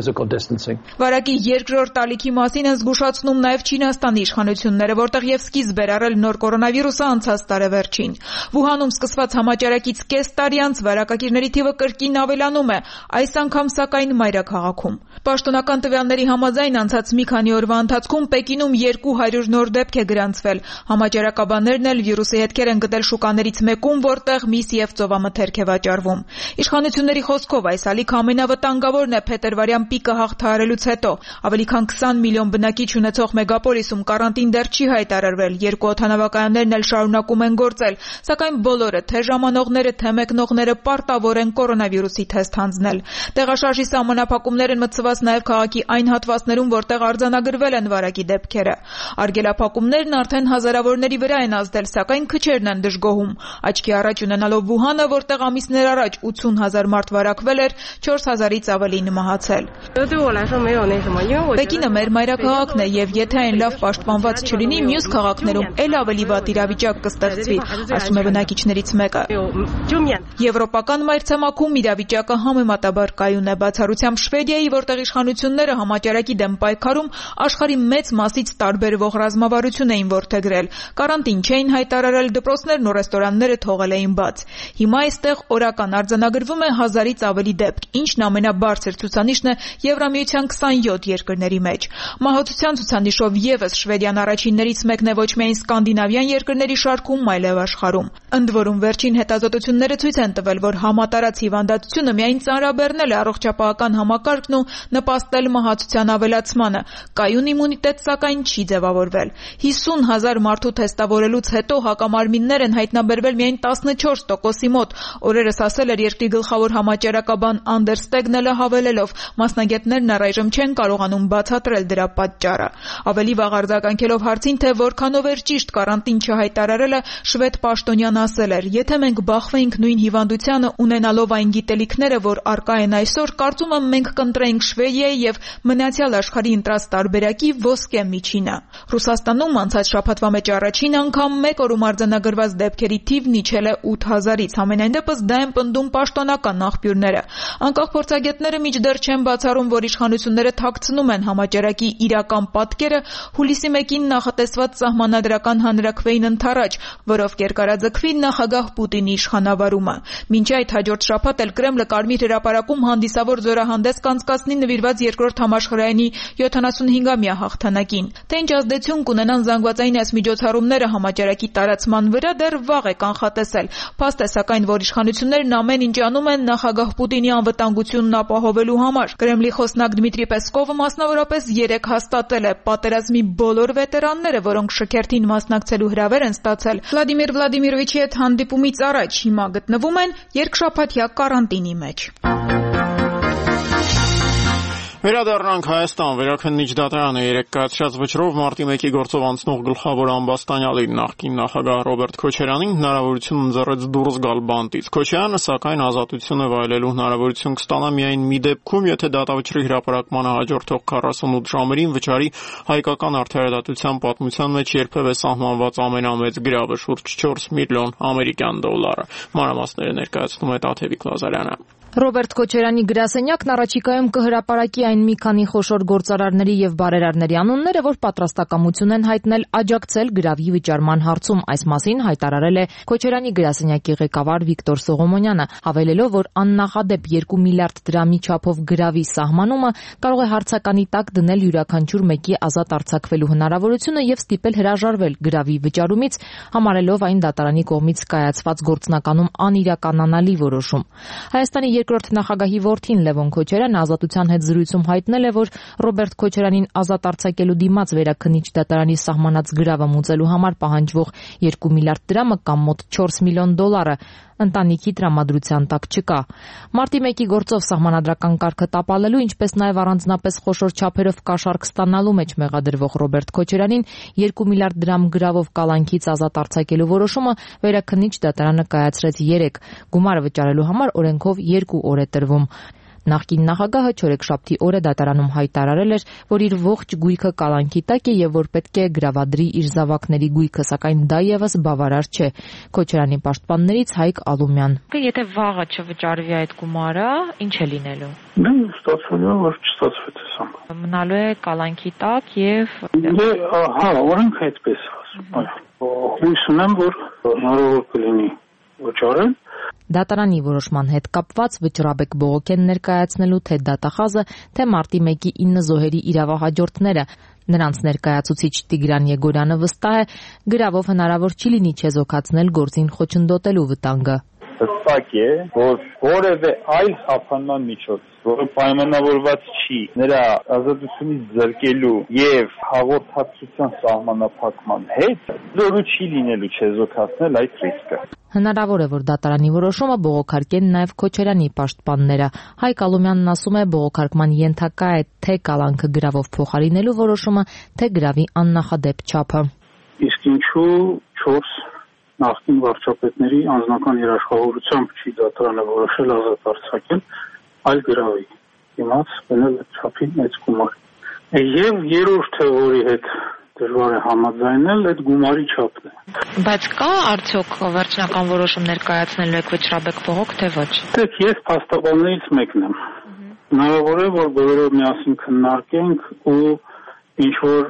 Speaker 18: Վարակի երկրորդ ալիքի մասին են զգուշացնում նաև Չինաստանի իշխանությունները, որտեղ եւ սկիզբ էր առել նոր կորոնավիրուսը անցած տարեվերջին։ Վուհանում սկսված համաճարակից կես տարի անց վարակագիրների թիվը կրկին ավելանում է, այս անգամ սակայն մայրաքաղաքում։ Պաշտոնական տվյալների համաձայն անցած մի քանի օրվա ընթացքում Պեկինում 200 նոր դեպք է գրանցվել։ Համաճարակաբաններն էլ վիրուսի հետքեր են գտել շուկաներից մեկում, որտեղ միս եւ ծովամթերք է վաճառվում։ Իշխանությունների խոսքով այս ալիքը ամենավտանգավորն է փետրվարյան պիկը հաղթահարելուց հետո։ Ավելի քան 20 միլիոն բնակիչ ունեցող մեգապոլիսում կարանտին դեռ չի հայտարարվել, երկու օդանավակայաններն էլ շարունակում են գործել, սակայն բոլորը, թե ժամանողները, թե մեկնողները պարտավոր են կորոնավիրուսի թեստ հանձնել։ Տեղաշարժի սահմանափակումներ են մտցված նաև քաղաքի այն հատվածներում, որտեղ արձանագրվել են վարակի դեպքերը։ Արգելափակումներն արդեն հազարավորների վրա են ազդել, սակայն քչերն են դժգոհում։ Աչքի առաջ ունենալով Վուհանը, որտեղ ամիսներ առաջ 80,000 մարդ վարակվել էր, 4,000-ից ավելին մահացել։ Պեկինը մեր մայրաքաղաքն է եւ եթե այն լավ պաշտպանված չլինի, մյուս քաղաքներում էլ ավելի վատ իրավիճակ կստեղծվի, ասում է բնակիչներից մեկը։ Եվրոպական մայրցամաքում իրավիճակը համեմատաբար կայուն է, բացառությամբ Շվեդիայի, որտեղ իշխանությունները համաճարակի դեմ պայքարում աշխարհի մեծ մասից տարբերվող ռազմավարություն էին որդեգրել, կարանտին չէին հայտարարել, դպրոցներն ու ռեստորանները թողել էին բաց։ Հիմա այստեղ օրական արձանագրվում է 1000-ից ավելի դեպք, ինչն ամենաբարձր ցուցանիշն է Եվրամիության 27 երկրների մեջ։ Մահացության ցուցանիշով եւս Շվեդիան առաջիններից մեկն է ոչ միայն սկանդինավյան երկրների շարքում, այլև աշխարհում։ Ընդ որում վերջին հետազոտությունները ցույց են տվել, որ համատարած հիվանդատությունը միայն ծանրաբեռնել է առողջապահական համակարգն ու նպաստել մահացության ավելացմանը։ Կայուն իմունիտետ սակայն չի ձևավորվել։ 50,000 մարդու թեստավորելուց հետո հակամարմիններ են հայտնաբերվել միայն 14%-ի մոտ։ Օրերս ասել էր երկրի գլխավոր համաճարակաբան Անդերս Ստեգնելը, հավելելով. Մասնագետներն առայժմ չեն կարողանում բացատրել դրա պատճառը։ Ավելի վաղ արձագանքելով հարցին, թե որքանով էր ճիշտ կարանտին չհայտարարելը, շվեդ պաշտոնյան ասել էր. «Եթե մենք բախվեինք նույն հիվանդությանը, ունենալով այն գիտելիքները, որ առկա են այսօր, կարծում եմ մենք կընտրեինք Շվեդիայի եւ մնացյալ աշխարհի ընտրած տարբերակի ոսկե միջինը»։ Ռուսաստանում անցած շաբաթվա մեջ առաջին անգամ մեկ օրում արձանագրված դեպքերի թիվն իջել է 8000-ից։ Համենայն դեպս դա են պնդում պաշտոնական աղբյուրները։ Անկախ փորձագետները մինչդեռ չեն բացառում, որ իշխանությունները թաքցնում են համաճարակի իրական պատկերը հուլիսի 1-ին նախատեսված սահմանադրական հանրաքվեին ընդառաջ, որով կերկարաձգվի նախագահ Պուտինի իշխանավարումը։ Մինչ այդ հաջորդ շաբաթ էլ Կրեմլը Կարմիր հրապարակում հանդիսավոր զորահանդես կանցկացնի նվիրված երկրորդ համաշխարհայինի 75-ամյա հաղթանակին։ Թե ինչ ազդեցություն կունենան զանգվածային այս միջոցառումները համաճարակի տարածման վրա, դեռ վաղ է կանխատեսել։ Փաստ է սակայն, որ իշխանություններն ամեն ինչ անում են նախագահ Պուտինի անվտանգությունն ապահովելու համար։ Կրեմլի խոսնակ Դմիտրի Պեսկովը մասնավորապես երեկ հաստատել է պատերազմի բոլոր վետերանները, որոնք շքերթին մասնակցելու հրավեր են ստացել Վլադիմիր Վլադիմիրովիչի հետ հանդիպումից առաջ, հիմա գտնվում են երկշաբաթյա կարանտինի մեջ։
Speaker 1: Վերադառնանք Հայաստան, Վերաքննիչ դատարանը երեկ կայացրած վճռով մարտի 1-ի գործով անցնող գլխավոր ամբաստանյալի նախկին նախագահ Ռոբերտ Քոչարյանին հնարավորություն ընձեռեց դուրս գալ բանտից։ Քոչարյանը սակայն ազատությունը վայելելու հնարավորություն կստանա միայն մի դեպքում, եթե դատավճռի հրապարակմանը հաջորդող 48 ժամերին վճարի հայկական արդարադատության պատմության մեջ երբևէ սահմանված ամենամեծ գրավը՝ շուրջ 4 միլիոն ամերիկյան դոլարը։ Մանրամասները ներկայացնում է Տաթևիկ Լազարյանը։
Speaker 9: Ռոբերտ Քոչարյանի գրասենյակն առաջիկայում կհրապարակի այն մի քանի խոշոր գործարարների եւ բարերարների անունները, որ պատրաստակամություն են հայտնել աջակցել գրավի վճարման հարցում։ Այս մասին հայտարարել է Քոչարյանի գրասենյակի ղեկավար Վիկտոր Սողոմոնյանը, հավելելով, որ աննախադեպ 2 միլիարդ դրամի չափով գրավի սահմանումը կարող է հարցականի տակ դնել յուրաքանչյուր մեկի ազատ արձակվելու հնարավորությունը եւ ստիպել հրաժարվել գրավի վճարումից, համարելով այն դատարանի կողմից կայացված գործնականում անիրականանալի որոշում։ Հայաստանի երկրորդ նախագահի որդին Լևոն Քոչարյանը ազատության հետ զրույցում հայտնել է, որ Ռոբերտ Քոչարյանին ազատ արձակելու դիմաց Վերաքննիչ դատարանի սահմանած գրավը մուծելու համար պահանջվող 2 միլիարդ դրամը կամ մոտ 4 միլիոն դոլարը ընտանիքի տրամադրության տակ չկա։ Մարտի 1-ի գործով սահմանադրական կարգը տապալելու, ինչպես նաև առանձնապես խոշոր չափերով կաշառք ստանալու մեջ մեղադրվող Ռոբերտ Քոչարյանին 2 միլիարդ դրամ գրավով կալանքից ազատ արձակելու որոշումը Վերաքննիչ դատարանը կայացրեց երեկ։ Գումարը վճարելու համար օրենքով 2 օր է տրվում։ Նախկին նախագահը չորեքշաբթի օրը դատարանում հայտարարել էր, որ իր ողջ գույքը կալանքի տակ է եւ որ պետք է գրավադրի իր զավակների գույքը, սակայն դա եւս բավարար չէ։ Քոչարյանի պաշտպաններից Հայկ Ալումյան։ Եթե վաղը չվճարվի այդ գումարը, ինչ է լինելու։
Speaker 20: Ստացվում է, որ չստացվեց սա։
Speaker 9: Մնալու է կալանքի տակ եւ
Speaker 20: հա, օրենքը այդպես ասում։ Հույս ունեմ, որ հնարավոր կլինի վճարել։
Speaker 9: Դատարանի որոշման հետ կապված Վճռաբեկ բողոքեն ներկայացնելու թե դատախազը, թե մարտի 1-ի 9 զոհերի իրավահաջորդները։ Նրանց ներկայացուցիչ Տիգրան Եգորյանը վստահ է, գրավով հնարավոր չի լինի չեզոքացնել գործին խոչընդոտելու վտանգը։
Speaker 21: Հստակ է, որ որևէ այլ խափանման միջոց, որը պայմանավորված չի նրա ազատությունից զրկելու եւ հաղորդակցության սահմանափակման հետ, զորու չի լինելու չեզոքացնել այդ ռիսկը։
Speaker 9: Հնարավոր է, որ դատարանի որոշումը բողոքարկեն նաև Քոչարյանի պաշտպանները։ Հայկ Ալումյանն ասում է, բողոքարկման ենթակա է թե կալանքը գրավով փոխարինելու որոշումը, թե գրավի աննախադեպ չափը։
Speaker 20: Իսկ ինչու 4 նախկին վարչապետների անձնական երաշխավորությամբ չի դատարանը որոշել ազատ արձակել, այլ գրավի դիմաց բնել չափի մեծ գումար։ Եվ երրորդը, որի հետ դժվար է համաձայնել, այդ գումարի չափն է։
Speaker 9: Բայց կա արդյոք վերջնական որոշում ներկայացնելու եք Վճռաբեկ բողոք, թե ոչ։
Speaker 20: Դեք ես փաստաբաններից մեկն եմ։ Հնարավոր է, որ բոլորով միասին քննարկենք ու ինչ որ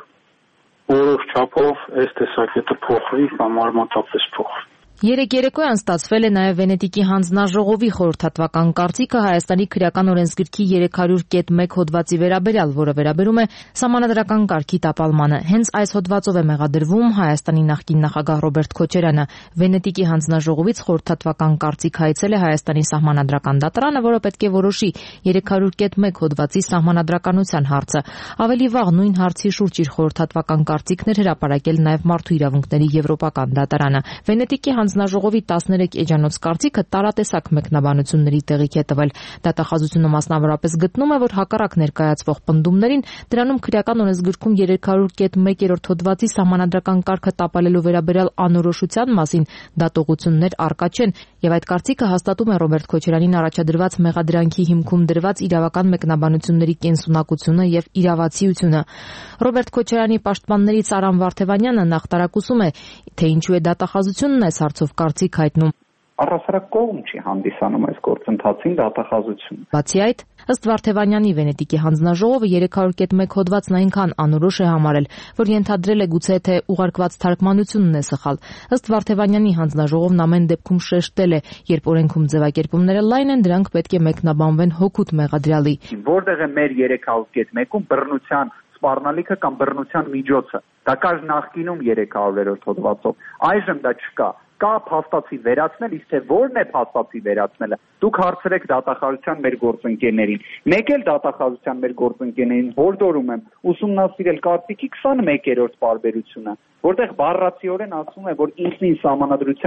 Speaker 20: որոշ չափով այս տեսակետը փոխվի կամ արմատապես փոխվի։
Speaker 9: Երեկ երեկոյան ստացվել է նաև Վենետիկի հանձնաժողովի խորհրդատվական կարծիքը Հայաստանի քրեական օրենսգրքի 300.1 հոդվածի վերաբերյալ, որը վերաբերում է սահմանադրական կարգի տապալմանը։ Հենց այս հոդվածով է մեղադրվում Հայաստանի նախկին նախագահ Ռոբերտ Քոչարյանը։ Վենետիկի հանձնաժողովից խորհրդատվական կարծիք հայցել է Հայաստանի սահմանադրական դատարանը, որը պետք է որոշի 300.1 հոդվածի սահմանադրականության հարցը։ Ավելի վաղ նույն հարցի շուրջ իր խորհրդատվական կարծիքներ հրապարակել նաև Մարդու իրավունքների եվրոպական դատարանը։ Վենետիկի հանձնաժողովի 13 էջանոց կարծիքը տարատեսակ մեկնաբանությունների տեղիք է տվել։ Դատախազությունը մասնավորապես գտնում է, որ հակառակ ներկայացվող պնդումներին դրանում քրեական օրենսգրքում 300.1 հոդվածի սահմանադրական կարգը տապալելու վերաբերյալ անորոշության մասին դատողություններ առկա չեն, եւ այդ կարծիքը հաստատում է Ռոբերտ Քոչարյանին առաջադրված մեղադրանքի հիմքում դրված իրավական մեկնաբանությունների կենսունակությունը եւ իրավացիությունը։ Ռոբերտ Քոչարյանի պաշտպաններից Արամ Վարդևանյանը նախ տարակուսում է, թե ինչու է դատախազությունն այս հարցով կարծիք հայտնում։
Speaker 22: Առհասարակ կողմ չի հանդիսանում այս գործընթացին դատախազությունը։
Speaker 9: Բացի այդ, ըստ Վարդևանյանի Վենետիկի հանձնաժողովը 300.1 հոդվածն այնքան անորոշ է համարել, որ ենթադրել է գուցե թե ուղարկված թարգմանությունն է սխալ։ Ըստ Վարդևանյանի հանձնաժողովն ամեն դեպքում շեշտել է, երբ օրենքում ձևակերպումները լայն են, դրանք պետք է մեկնաբանվեն հօգուտ մեղադրյալի։
Speaker 22: Որտեղ է մեր 300.1-ում բռնության սպառնալիքը կամ բռնության միջոցը։ Դա կար նախկինում 300-րդ հոդվածով։ Այժմ դա չկա։ Կա փաստացի վերացնել, իսկ թե որն է փաստացի վերացնելը, դուք հարցրեք դատախազության մեր գործընկերներին։ Մեկ էլ դատախազության մեր գործընկերներին հորդորում եմ ուսումնասիրել կարծիքի 21-րդ պարբերությունը, որտեղ բառացիորեն ասում է, որ ինքնին սահմանադրության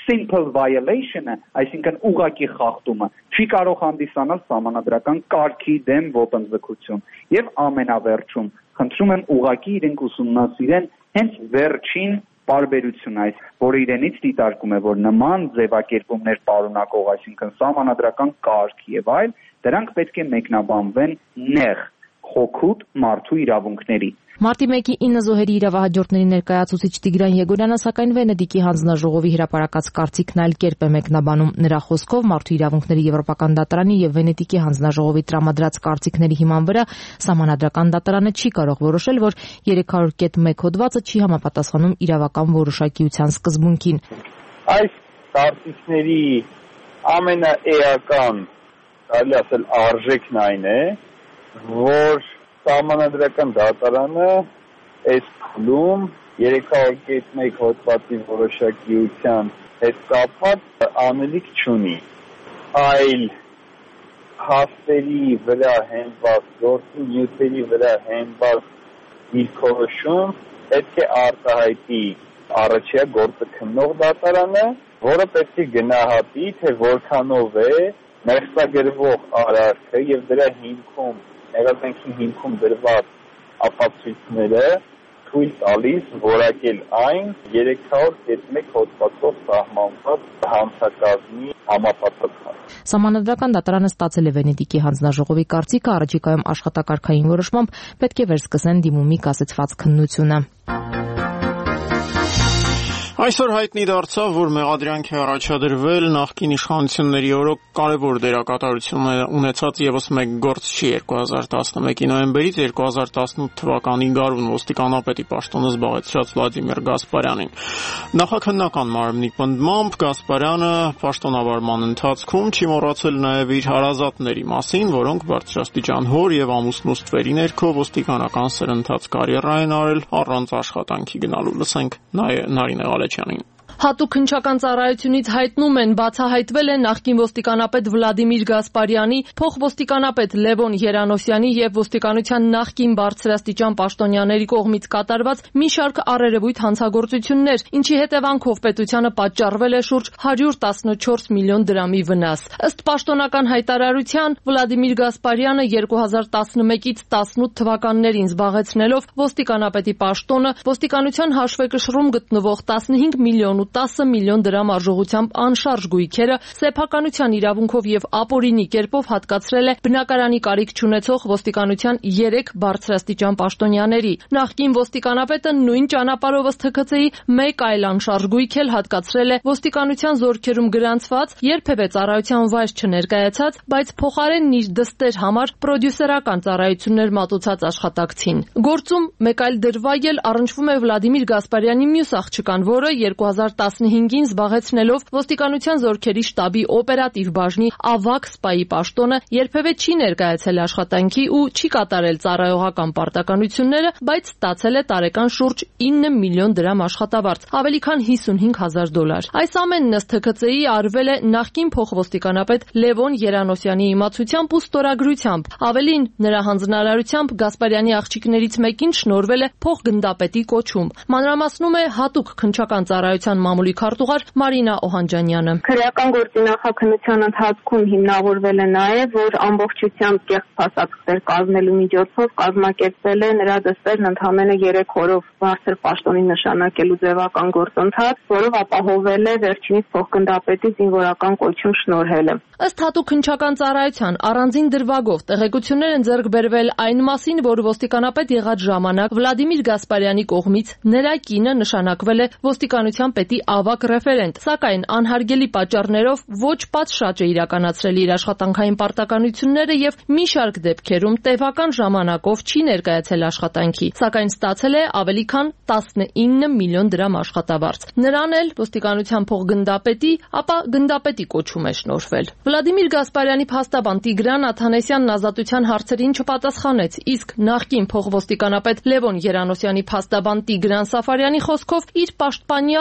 Speaker 22: simple violation-ը, այսինքն ուղղակի խախտումը, չի կարող հանդիսանալ սահմանադրական կարգի դեմ ոտնձգություն։ Եվ ամենավերջում, խնդրում եմ ուղղակի իրենք ուսումնասիրեն հենց վերջին պարբերությունը, որը իրենից դիտարկում է, որ նման ձևակերպումներ պարունակող, այսինքն սահմանադրական կարգ եւ այլ, դրանք պետք է մեկնաբանվեն նեղ, խոքուտ մարդու իրավունքների։
Speaker 9: Մարտի 1-ի 9 զոհերի իրավահաջորդների ներկայացուցիչ Տիգրան Եգորյանը սակայն Վենետիկի հանձնաժողովի հրապարակած կարծիքն այլ կերպ է մեկնաբանում։ Նրա խոսքով Մարդու իրավունքների Եվրոպական դատարանի եւ Վենետիկի հանձնաժողովի տրամադրած կարծիքների հիման վրա Սահմանադրական դատարանը չի կարող որոշել, որ 300.1 հոդվածը չի համապատասխանում իրավական որոշակիության սկզբունքին։
Speaker 21: Այս կարծիքների ամենաէական, կարելի ասել, արժեքն այն է, որ Սահմանադրական դատարանը այս փուլում 300.1 հոդվածի որոշակիության հետ կապված անելիք չունի, այլ հաստերի վրա հենված, գործի նյութերի վրա հենված դիրքորոշում պետք է արտահայտի առաջին գործը քննող դատարանը, որը պետք է գնահատի, թե որքանով է մեղսագրվող արարքը եւ դրա հիմքում Մեղադրանքի հիմքում դրված ապացույցները թույլ տալիս որակել այն 300.1 հոդվածով սահմանված հանցակազմի համապատասխան։
Speaker 9: Սահմանադրական դատարանը ստացել է Վենետիկի հանձնաժողովի կարծիքը, առաջիկայում աշխատակարգային որոշմամբ պետք է վերսկսեն դիմումի կասեցված քննությունը։
Speaker 1: Այսօր հայտնի դարձավ, որ մեղադրանք է առաջադրվել նախկին իշխանությունների օրոք կարևոր դերակատարություն ունեցած եւս մեկ գործ չի 2011-ի նոյեմբերից 2018 թվականի գարուն ոստիկանապետի պաշտոնը զբաղեցրած Վլադիմիր Գասպարյանին։ Նախաքննական մարմնի պնդմամբ Գասպարյանը պաշտոնավարման ընթացքում չի մոռացել նաեւ իր հարազատների մասին, որոնք բարձրաստիճան հոր եւ ամուսնու ստվերի ներքո ոստիկանական սրընթաց կարիերա են արել առանց աշխատանքի գնալու։ Լսենք Նարինե Ալեչյանին։
Speaker 9: Հատուկ քննչական ծառայությունից հայտնում են, բացահայտվել է նախկին ոստիկանապետ Վլադիմիր Գասպարյանի, փոխոստիկանապետ Լևոն Երանոսյանի եւ ոստիկանության նախկին բարձրաստիճան պաշտոնյաների կողմից կատարված մի շարք առերևույթ հանցագործություններ, ինչի հետևանքով պետությանը պատճառվել է շուրջ 114 միլիոն դրամի վնաս։ Ըստ պաշտոնական հայտարարության, Վլադիմիր Գասպարյանը 2011-ից 18 թվականներին զբաղեցնելով ոստիկանապետի պաշտոնը, ոստիկանության հաշվեկշռում գտնվող 15 միլիոն 10 միլիոն դրամ արժողությամբ անշարժ գույքերը սեփականության իրավունքով եւ ապօրինի կերպով հատկացրել է բնակարանի կարիք չունեցող ոստիկանության 3 բարձրաստիճան պաշտոնյաների։ Նախկին ոստիկանապետը նույն ճանապարհով ըստ ՀՔՑ-ի մեկ այլ անշարժ գույք էլ հատկացրել է ոստիկանության զորքերում գրանցված, երբևէ ծառայության վայր չներկայացած, բայց փոխարենն իր դստեր համար պրոդյուսերական ծառայություններ մատուցած աշխատակցին։ Գործում մեկ այլ դրվագ էլ առնչվում է Վլադիմիր Գասպարյանի մյուս աղջկան, որը 2015-ին զբաղեցնելով ոստիկանության զորքերի շտաբի օպերատիվ բաժնի ավագ սպայի պաշտոնը երբևէ չի ներկայացել աշխատանքի ու չի կատարել ծառայողական պարտականությունները, բայց ստացել է տարեկան շուրջ 9 միլիոն դրամ աշխատավարձ, ավելի քան $55,000։ Այս ամենն ըստ ՀՔՑ-ի արվել է նախկին փոխոստիկանապետ Լևոն Երանոսյանի իմացությամբ ու ստորագրությամբ։ Ավելին, նրա հանձնարարությամբ Գասպարյանի աղջիկներից մեկին շնորհվել է փոխգնդապետի կոչում։ Մանրամասնում է հատուկ քննչական ծառայության մամուլի քարտուղար Մարինա Օհանջանյանը։
Speaker 10: Քրեական գործի նախաքննության ընթացքում հիմնավորվել է նաև, որ ամբողջությամբ կեղծ փաստաթղթեր կազմելու միջոցով կազմակերպվել է նրա դստերն ընդամենը 3 օրով բարձր պաշտոնի նշանակելու ձևական գործընթաց, որով ապահովել է վերջինիս փոխգնդապետի զինվորական կոչում շնորհելը։
Speaker 9: Ըստ հատուկ քննչական ծառայության առանձին դրվագով տեղեկություններ են ձեռք բերվել այն մասին, որ ոստիկանապետ եղած ժամանակ Վլադիմիր Գասպարյանի կողմից նրա կինը նշանակվել է ոստիկանության պետի ավագ ռեֆերենտ, սակայն անհարգելի պատճառներով ոչ պատշաճ է իրականացրել իր աշխատանքային պարտականությունները եւ մի շարք դեպքերում տևական ժամանակով չի ներկայացել աշխատանքի, սակայն ստացել է ավելի քան 19 միլիոն դրամ աշխատավարձ։ Նրան էլ ոստիկանության փոխգնդապետի, ապա գնդապետի կոչում է շնորհվել։ Վլադիմիր Գասպարյանի փաստաբան Տիգրան Աթանեսյանն ազատության հարցերին չպատասխանեց, իսկ նախկին փոխոստիկանապետ Լևոն Երանոսյանի փաստաբան Տիգրան Սաֆարյանի խոսքով իր պաշտպանյալը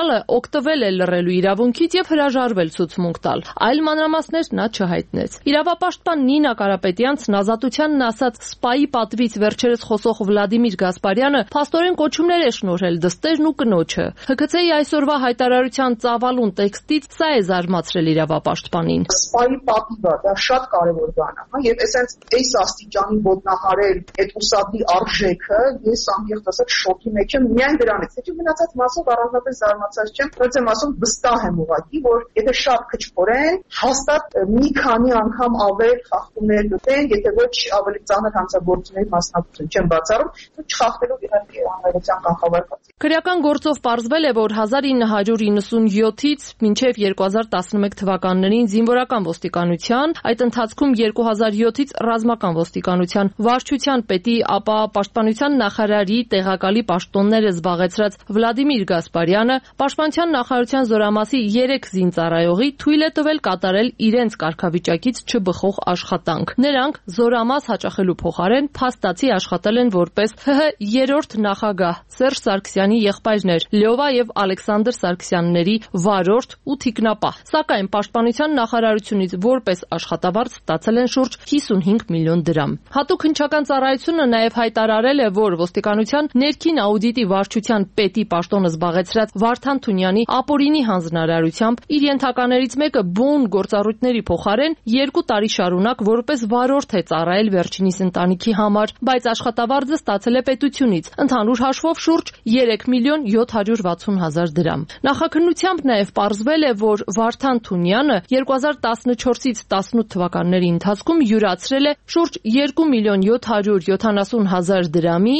Speaker 9: օգտվել է լռելու իրավունքից եւ հրաժարվել ցուցմունք տալ։ Այլ մանրամասներ նա չհայտնեց։ Իրավապաշտպան Նինա Կարապետյանցն Ազատությանն ասած սպայի պատվից վերջերս խոսող Վլադիմիր Գասպարյանը փաստորեն կոչումներ է շնորհել դստերն ու կնոջը։ ՀՔՑ-ի այսօրվա հայտարարության ծավալուն տեքստից սա է զարմացրել իրավապաշտպանին։
Speaker 2: Սպայի պատիվը դա շատ կարևոր բան է, եւ այս աստիճանի ոտնահարել այդ ուսաբի արժեքը, ես անկեղծ ասած շոկի մեջ եմ միայն դրանից։ Հետո մնացած մասով առանձնապես զարմացած չեմ, բայց եմ ասում վստահ եմ ուղղակի, որ եթե շատ քչփորեն, հաստատ մի քանի անգամ ավել խախտումներ դեն, եթե ոչ ավելի ծանր հանցագործությունների մասնակցություն չեմ բացառում, չխախտելով իհարկե անհայրության կանխավարկած։
Speaker 9: Քրեական գործով պարզվել է, որ 1997-ից մինչև 2011 թվականներին զինվորական ոստիկանության, այդ ընթացքում 2007-ից ռազմական ոստիկանության վարչության պետի, ապա պաշտպանության նախարարի տեղակալի պաշտոնները զբաղեցրած Վլադիմիր Գասպարյանը պաշտպանության նախարարության զորամասի 3 զինծառայողի թույլ է տվել կատարել իրենց կարգավիճակից չբխող աշխատանք։ Նրանք զորամաս հաճախելու փոխարեն փաստացի աշխատել են որպես ՀՀ 3-րդ նախագահ Սերժ Սարգսյանի եղբայրներ Լյովա եւ Ալեքսանդր Սարգսյանների վարորդ ու թիկնապահ, սակայն պաշտպանության նախարարությունից որպես աշխատավարձ ստացել են շուրջ 55 միլիոն դրամ։ Հատուկ հնչական ծառայությունը նաև հայտարարել է, որ ոստիկանության ներքին աուդիտի վարչության պետի պաշտոնը զբաղեցրած Վարդան Թունյանի ապօրինի հանձնարարությամբ իր ենթականերից մեկը բուն գործառույթների փոխարեն 2 տարի շարունակ որպես վարորդ է ծառայել վերջինիս ընտանիքի համար, բայց աշխատավարձը ստացել է պետությունից, ընդհանուր հաշվով շուրջ 3 միլիոն 760 հազար դրամ։ Նախաքննությամբ նաև պարզվել է, որ Վարդան Թունյանը 2014-ից 18 թվականների ընթացքում յուրացրել է շուրջ 2 միլիոն 770 հազար դրամի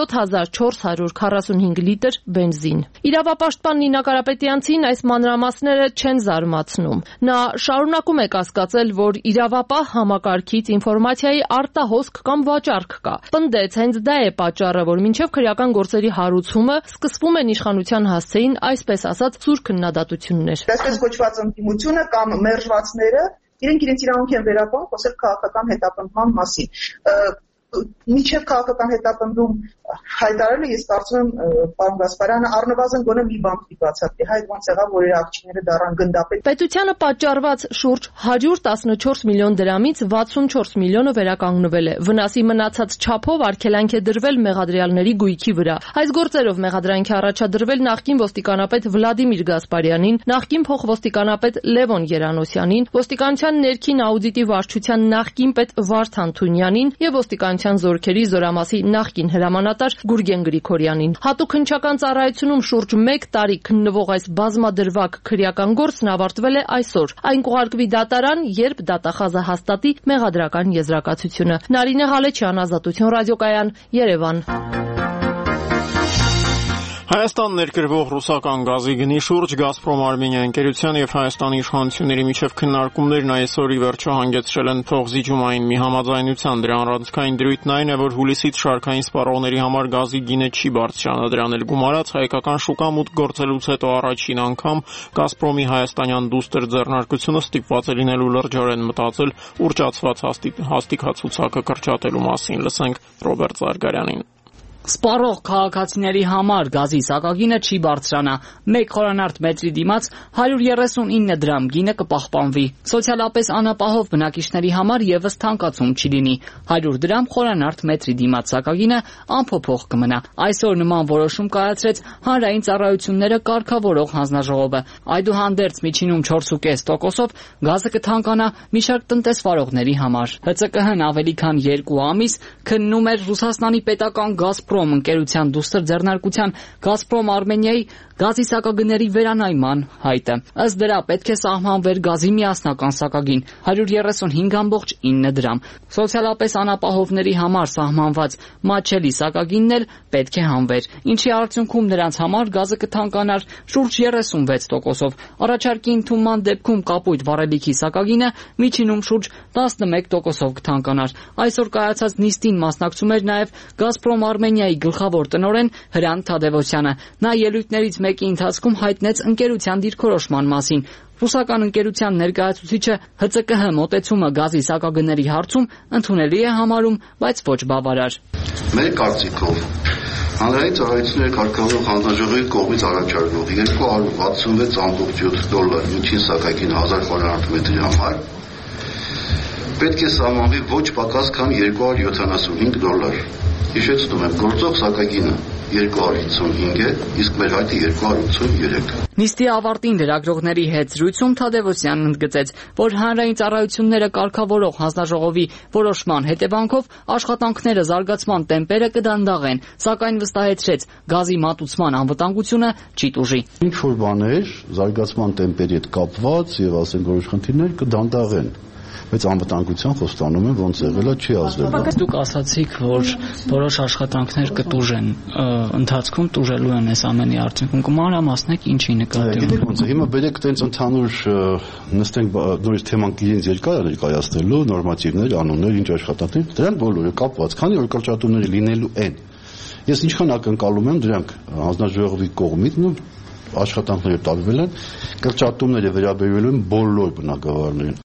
Speaker 9: 7445 լիտր բենզին։ Իրավապաշտպան Նինա Կարապետյանցին այս մանրամասները չեն զարմացնում։ Նա շարունակում է կասկածել, որ իրավապահ համակարգից ինֆորմացիայի արտահոսք կամ վաճառք կա։ Պնդեց, հենց դա է պատճառը, որ մինչև քրեական գործերի հարուցումը սկսվում են իշխանության հասցեին այսպես ասած սուր քննադատություններ։
Speaker 2: Այսպես կոչված ընդդիմությունը կամ մերժվածները իրենք իրենց իրավունք են վերապահում խոսել քաղաքական հետապնդման մասին։ Միջև քաղաքական հետապնդում հայտարարելը ես կարծում եմ պարոն Գասպարյանը առնվազն գոնե մի բան պիտի բացատրի, հայ ոնց եղավ, որ իր ակցիաները դառան գնդապետ։
Speaker 9: Պետությանը պատճառված շուրջ 114 միլիոն դրամից 64 միլիոնը վերականգնվել է։ Վնասի մնացած չափով արգելանք է դրվել մեղադրյալների գույքի վրա։ Այս գործերով մեղադրանք է առաջադրվել նախկին ոստիկանապետ Վլադիմիր Գասպարյանին, նախկին փոխոստիկանապետ Լևոն Երանոսյանին, ոստիկանության ներքին աուդիտի վարչության նախկին պետ Վարդան Թունյանին եւ ոստիկանության զորքերի զորամասի նախկին հրամանատար Գուրգեն Գրիգորյանին։ Հատուկ հնչական ծառայությունում շուրջ 1 տարի քննվող այս բազմադրվակ քրեական գործն ավարտվել է այսօր։ Այն կուղարկվի դատարան, երբ դատախազը հաստատի մեղադրական եզրակացությունը։ Նարինե Ղալեչյան, Ազատություն ռադիոկայան, Երևան։
Speaker 1: Հայաստան ներկրվող ռուսական գազի գնի շուրջ Գազպրոմ Արմենիա ընկերության եւ Հայաստանի իշխանությունների միջև քննարկումներն այսօր ի վերջո հանգեցրել են փոխզիջումային մի համաձայնության։ Դրա առանցքային դրույթն այն է, որ հուլիսից շարքային սպառողների համար գազի գինը չի բարձրանալու գումարած հայկական շուկա մուտք գործելուց հետո առաջին անգամ Գազպրոմի հայաստանյան դուստր ձեռնարկությունը ստիպված է լինելու լրջորեն մտածել ուռճացված հաստիկացուցակը կրճատելու մասին։ Լսենք Ռոբերտ Զարգարյանին։
Speaker 4: Սպառող քաղաքացիների համար գազի սակագինը չի բարձրանա։ 1 խորանարդ մետրի դիմաց 139 դրամ գինը կպահպանվի։ Սոցիալապես անապահով բնակիչների համար եւս թանկացում չի լինի։ 100 դրամ խորանարդ մետրի դիմաց սակագինը անփոփոխ կմնա։ Այսօր նման որոշում կայացրեց Հանրային ծառայությունները կարգավորող հանձնաժողովը։ Այդուհանդերձ միջինում 4.5%-ով գազը կթանկանա մի շարք տնտեսվարողների համար։ ՀՑԿՀ-ն ավելի քան 2 ամիս քննում էր Ռուսաստանի պետական Գազպրոմ ընկերության դուստր ձեռնարկության Գազպրոմ Արմենիայի գազի սակագների վերանայման հայտը։ Ըստ դրա պետք է սահմանվեր գազի միասնական սակագին 135.9 դրամ։ Սոցիալապես անապահովների համար սահմանված մատչելի սակագինն էլ պետք է հանվեր, ինչի արդյունքում նրանց համար գազը կթանկանար շուրջ 36%-ով։ Առաջարկի ընդունման դեպքում կապույտ վառելիքի սակագինը միջինում շուրջ 11%-ով կթանկանար։ Այսօր կայացած նիստին մասնակցում էր նաև Գազպրոմ Արմենիայի գլխավոր տնօրեն Հրանտ Թադևոսյանը։ Նա ելույթներից մեկի ընթացքում հայտնեց ընկերության դիրքորոշման մասին։ Ռուսական ընկերության ներկայացուցիչը ՀՑԿՀ մոտեցումը գազի սակագների հարցում ընդունելի է համարում, բայց ոչ բավարար։
Speaker 23: Մեր կարծիքով
Speaker 3: Հանրային ծառայությունների կարգավորող հանձնաժողովի կողմից առաջարկվող $266.7 միջին սակագին 1000 կվադրատ մետրի համար պետք է սահմանվի ոչ պակաս քան $275։ Հիշեցնում եմ, գործող սակագինը 255 է, իսկ մեր հայտը 283։
Speaker 4: Նիստի ավարտին լրագրողների հետ զրույցում Թադևոսյանն ընդգծեց, որ հանրային ծառայությունները կարգավորող հանձնաժողովի որոշման հետևանքով աշխատանքները զարգացման տեմպերը կդանդաղեն, սակայն վստահեցրեց, գազի մատուցման անվտանգությունը չի տուժի։
Speaker 15: Ինչ որ բաներ զարգացման տեմպերի հետ կապված եւ ասենք որոշ խնդիրներ կդանդաղեն, բայց անվտանգության խոստանում եմ ոնց եղել է չի ազդել։
Speaker 4: Դուք ասացիք, որ որոշ աշխատանքներ կտուժեն, ընթացքում տուժելու են այս ամենի արդյունքում։ Կմանրամասնեք ինչի նկատի ունեք։
Speaker 15: Գիտեք ոնց է, հիմա բերեք տենց ընդհանուր նստենք նորից թեման իրենց երկար է ներկայացնելու, նորմատիվներ, անուններ, ինչ աշխատանքներ, դրանք բոլորը կապված, քանի որ կրճատումները լինելու են։ Ես ինչքան ակնկալում եմ դրանք հանձնաժողովի կողմից աշխատանքները տարվել են, կրճատումները վերաբերելու են բոլոր բնակավարներին։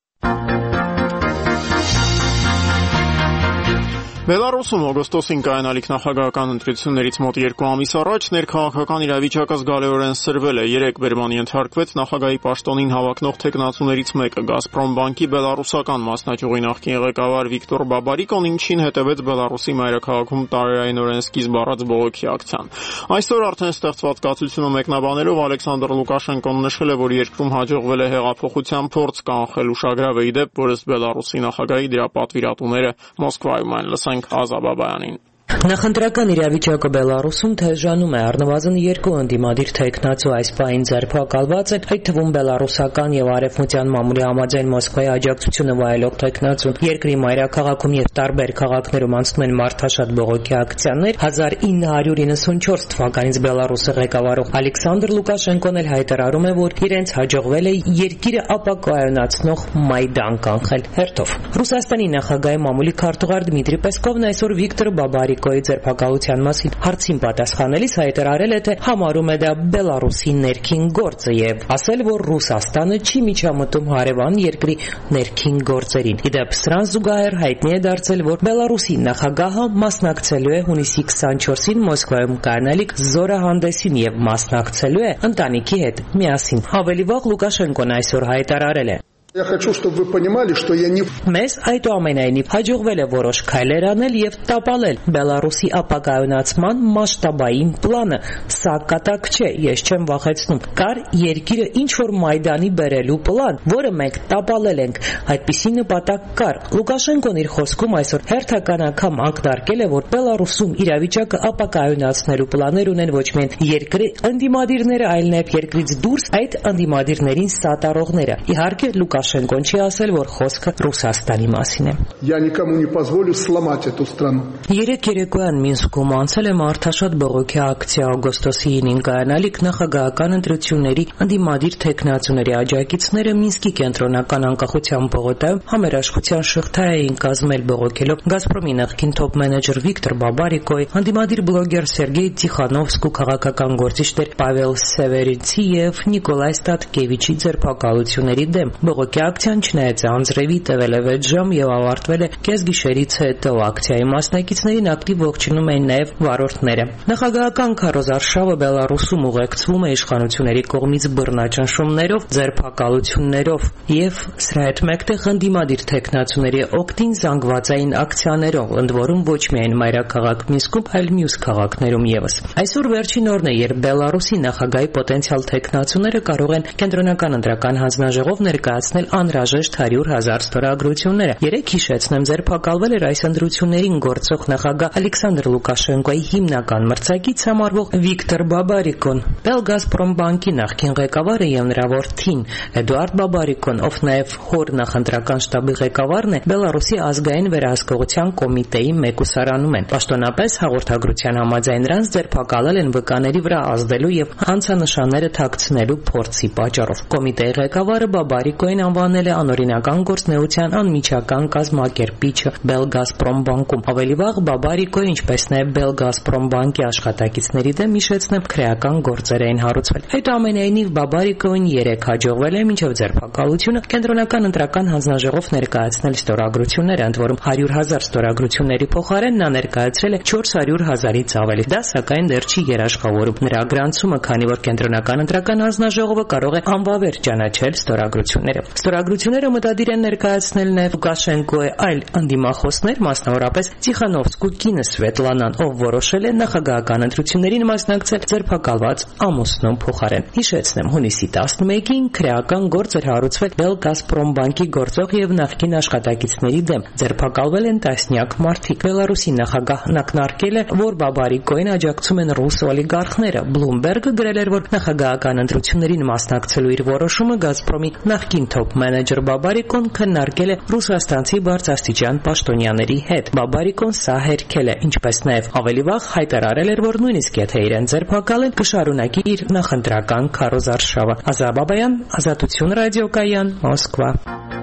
Speaker 1: Բելարուսում օգոստոսին կայանալիք նախագահական ընտրություններից մոտ 2 ամիս առաջ ներքաղաքական իրավիճակը զգալիորեն սրվել է։ 3 բերման ենթարկվեց նախագահի պաշտոնին հավակնող թեկնածուներից մեկը՝ Գազպրոմ բանկի բելարուսական մասնաճյուղի նախկին ղեկավար Վիկտոր Բաբարիկոն, ինչին հետևեց Բելարուսի մայրաքաղաքում տարեայնորեն սկիզբ առած բողոքի ակցիան։ Այսօր արդեն ստեղծված կացությունը մեկնաբանելով Ալեքսանդր Լուկաշենկոն նշել է, որ երկրում հաջողվել է հեղափոխության փորձ կանխել ուշագրավը, ի դեպ, որ ըստ Բելարուսի նախագահի դրա պատվիրատուները Մոսկվայում են։ Ազաբաբայանին
Speaker 7: Նախընտրական իրավիճակը Բելարուսում թեժանում է, առնվազն 2 ընդդիմադիր թեկնածու այս պահին ձերբակալված են, այդ թվում բելարուսական եւ արևմտյան մամուլի համաձայն Մոսկվայի աջակցությունը վայելող թեկնածուն։ Երկրի մայրաքաղաքում եւ տարբեր քաղաքներում անցնում են մարդաշատ բողոքի ակցիաներ։ 1994 թվականից Բելարուսը ղեկավարող Ալեքսանդր Լուկաշենկոն էլ հայտարարում է, որ իրենց հաջողվել է երկիրը ապակայունացնող Մայդան կանխել։ Հերթով Ռուսաստանի նախագահի մամուլի քարտուղար Դմիտրի Պեսկովն այսօր Վիկտոր Բաբարիկոյի ձերբակալության մասին հարցին պատասխանելիս հայտարարել է, թե համարում է դա Բելարուսի ներքին գործը եւ ասել, որ Ռուսաստանը չի միջամտում հարևան երկրի ներքին գործերին։ Իդեպ սրան զուգահեռ հայտնի է դարձել, որ Բելարուսի նախագահը մասնակցելու է հունիսի 24-ին Մոսկվայում կայանալիք զորահանդեսին եւ մասնակցելու է ընտանիքի հետ միասին։ Ավելի վաղ Լուկաշենկոն այսօր հայտարարել է.
Speaker 23: Я хочу, чтобы вы понимали, что я не...
Speaker 7: Մեզ այդուամենայնիվ հաջողվել է որոշ քայլեր անել եւ տապալել Բելարուսի ապակայունացման մասշտաբային պլանը։ Սա կատակ չէ, ես չեմ վախեցնում։ Կար երկիրը ինչ-որ Մայդանի բերելու պլան, որը մենք տապալել ենք։ Այդպիսի նպատակ կար։ Լուկաշենկոն իր խոսքում այսօր հերթական անգամ ակնարկել է, որ Բելարուսում իրավիճակը ապակայունացնելու պլաններ ունեն ոչ միայն երկրի ընդդիմադիրները, այլ նաեւ երկրից դուրս այդ ընդդիմադիրներին սատարողները։ Իհարկե Լուկաշենկոն չի ասել, որ խոսքը Ռուսաստանի մասին է։
Speaker 23: Я никому не позволю сломать эту страну։
Speaker 7: Երեք երեկոյան Մինսկում անցել է մարդաշատ բողոքի ակցիա օգոստոսի 9-ին կայանալիք նախագահական ընտրությունների ընդդիմադիր թեկնածուների աջակիցները Մինսկի կենտրոնական անկախության պողոտայում համերաշխության շղթա էին կազմել բողոքելով Գազպրոմի նախկին թոփ մենեջեր Վիկտոր Բաբարիկոյի, ընդդիմադիր բլոգեր Սերգեյ Տիխանովսկու, քաղաքական գործիչներ Պավել Սևերինցի եւ Նիկոլայ Ստատկևիչի ձերբակալությունների դեմ։ Բողոքի ակցիան չնայած անձրևի տևել է 6 ժամ եւ ավարտվել է կեսգիշերից հետո։ Ակցիայի մասնակիցներին ակտիվ ողջունում էին նաեւ վարորդները։ Նախագահական քարոզարշավը Բելարուսում ուղեկցվում է իշխանությունների կողմից բռնաճնշումներով, ձերբակալություններով եւ սրա հետ մեկտեղ ընդդիմադիր թեկնածուների օգտին զանգվածային ակցիաներով, ընդ որում ոչ միայն մայրաքաղաք Մինսկում, այլ մյուս քաղաքներում եւս։ Այսօր վերջին օրն է, երբ Բելարուսի նախագահի պոտենցիալ թեկնածուները կարող են կենտրոնական ընտրական հանձնաժողով ներկայացնել անհրաժեշտ 100,000 ստորագրությունները։ Երեք հիշեցնեմ, ձերբակալվել էր այս ընտրություններին գործող նախագահ Ալեքսանդր Լուկաշենկոյի հիմնական մրցակից համարվող Վիկտոր Բաբարիկոն, Գազպրոմ բանկի նախկին ղեկավարը եւ նրա որդին Էդուարդ Բաբարիկոն, ով նաեւ հոր նախընտրական շտաբի ղեկավարն է, Բելարուսի ազգային վերահսկողության կոմիտեի մեկուսարանում են։ Պաշտոնապես հաղորդագրության համաձայն նրանց ձերբակալել են վկաների վրա ազդելու եւ հանցանշանները թաքցնելու փորձի պատճառով։ Կոմիտեի ղեկավարը Բաբարիկոյին անվանել է անօրինական գործունեության անմիջական կազմակերպիչը Belgazprom բանկում։ Ավելի վաղ Բաբարիկոյի, ինչպես նաև Belgazprom բանկի աշխատակիցների դեմ հիշեցնեմ քրեական գործեր էին հարուցվել։ Այդուամենայնիվ Բաբարիկոյին 3 հաջողվել է մինչև ձերբակալությունը կենտրոնական ընտրական հանձնաժողով ներկայացնել ստորագրություններ, ընդ որում 100,000 ստորագրությունների փոխարեն նա ներկայացրել է 400,000-ից ավելի։ Դա սակայն դեռ չի երաշխավորում նրա գրանցումը, քանի որ կենտրոնական ընտրական հանձնաժողովը կարող է անվավեր ճանաչել ստորագրությունները։ Ստորագրությունները մտադիր են ներկայացնել նաև Լուկաշենկոյի այլ ընդդիմախոսներ, մասնավորապես Տիխանովսկու կինը Սվետլանան, ով որոշել է նախագահական ընտրություններին մասնակցել ձերբակալված ամուսնու փոխարեն։ Հիշեցնեմ, հունիսի 11-ին քրեական գործ էր հարուցվել Belgazprom բանկի գործող եւ նախկին աշխատակիցների դեմ։ Ձերբակալվել են տասնյակ մարդիկ։ Բելարուսի նախագահն ակնարկել է, որ Բաբարիկոյին աջակցում են ռուս օլիգարխները։ Bloomberg-ը գրել էր, որ նախագահական ընտրություններին մասնակցելու իր որոշումը Gazprom-ի նախկին top մենեջեր Բաբարիկոն քննարկել է ռուսաստանցի բարձրաստիճան պաշտոնյաների հետ։ Բաբարիկոն սա հերքել է, ինչպես նաև ավելի վաղ հայտարարել էր, որ նույնիսկ եթե իրեն ձերբակալեն, կշարունակի իր նախընտրական քարոզարշավը։ Ազատ Բաբայան, Ազատություն ռադիոկայան, Մոսկվա։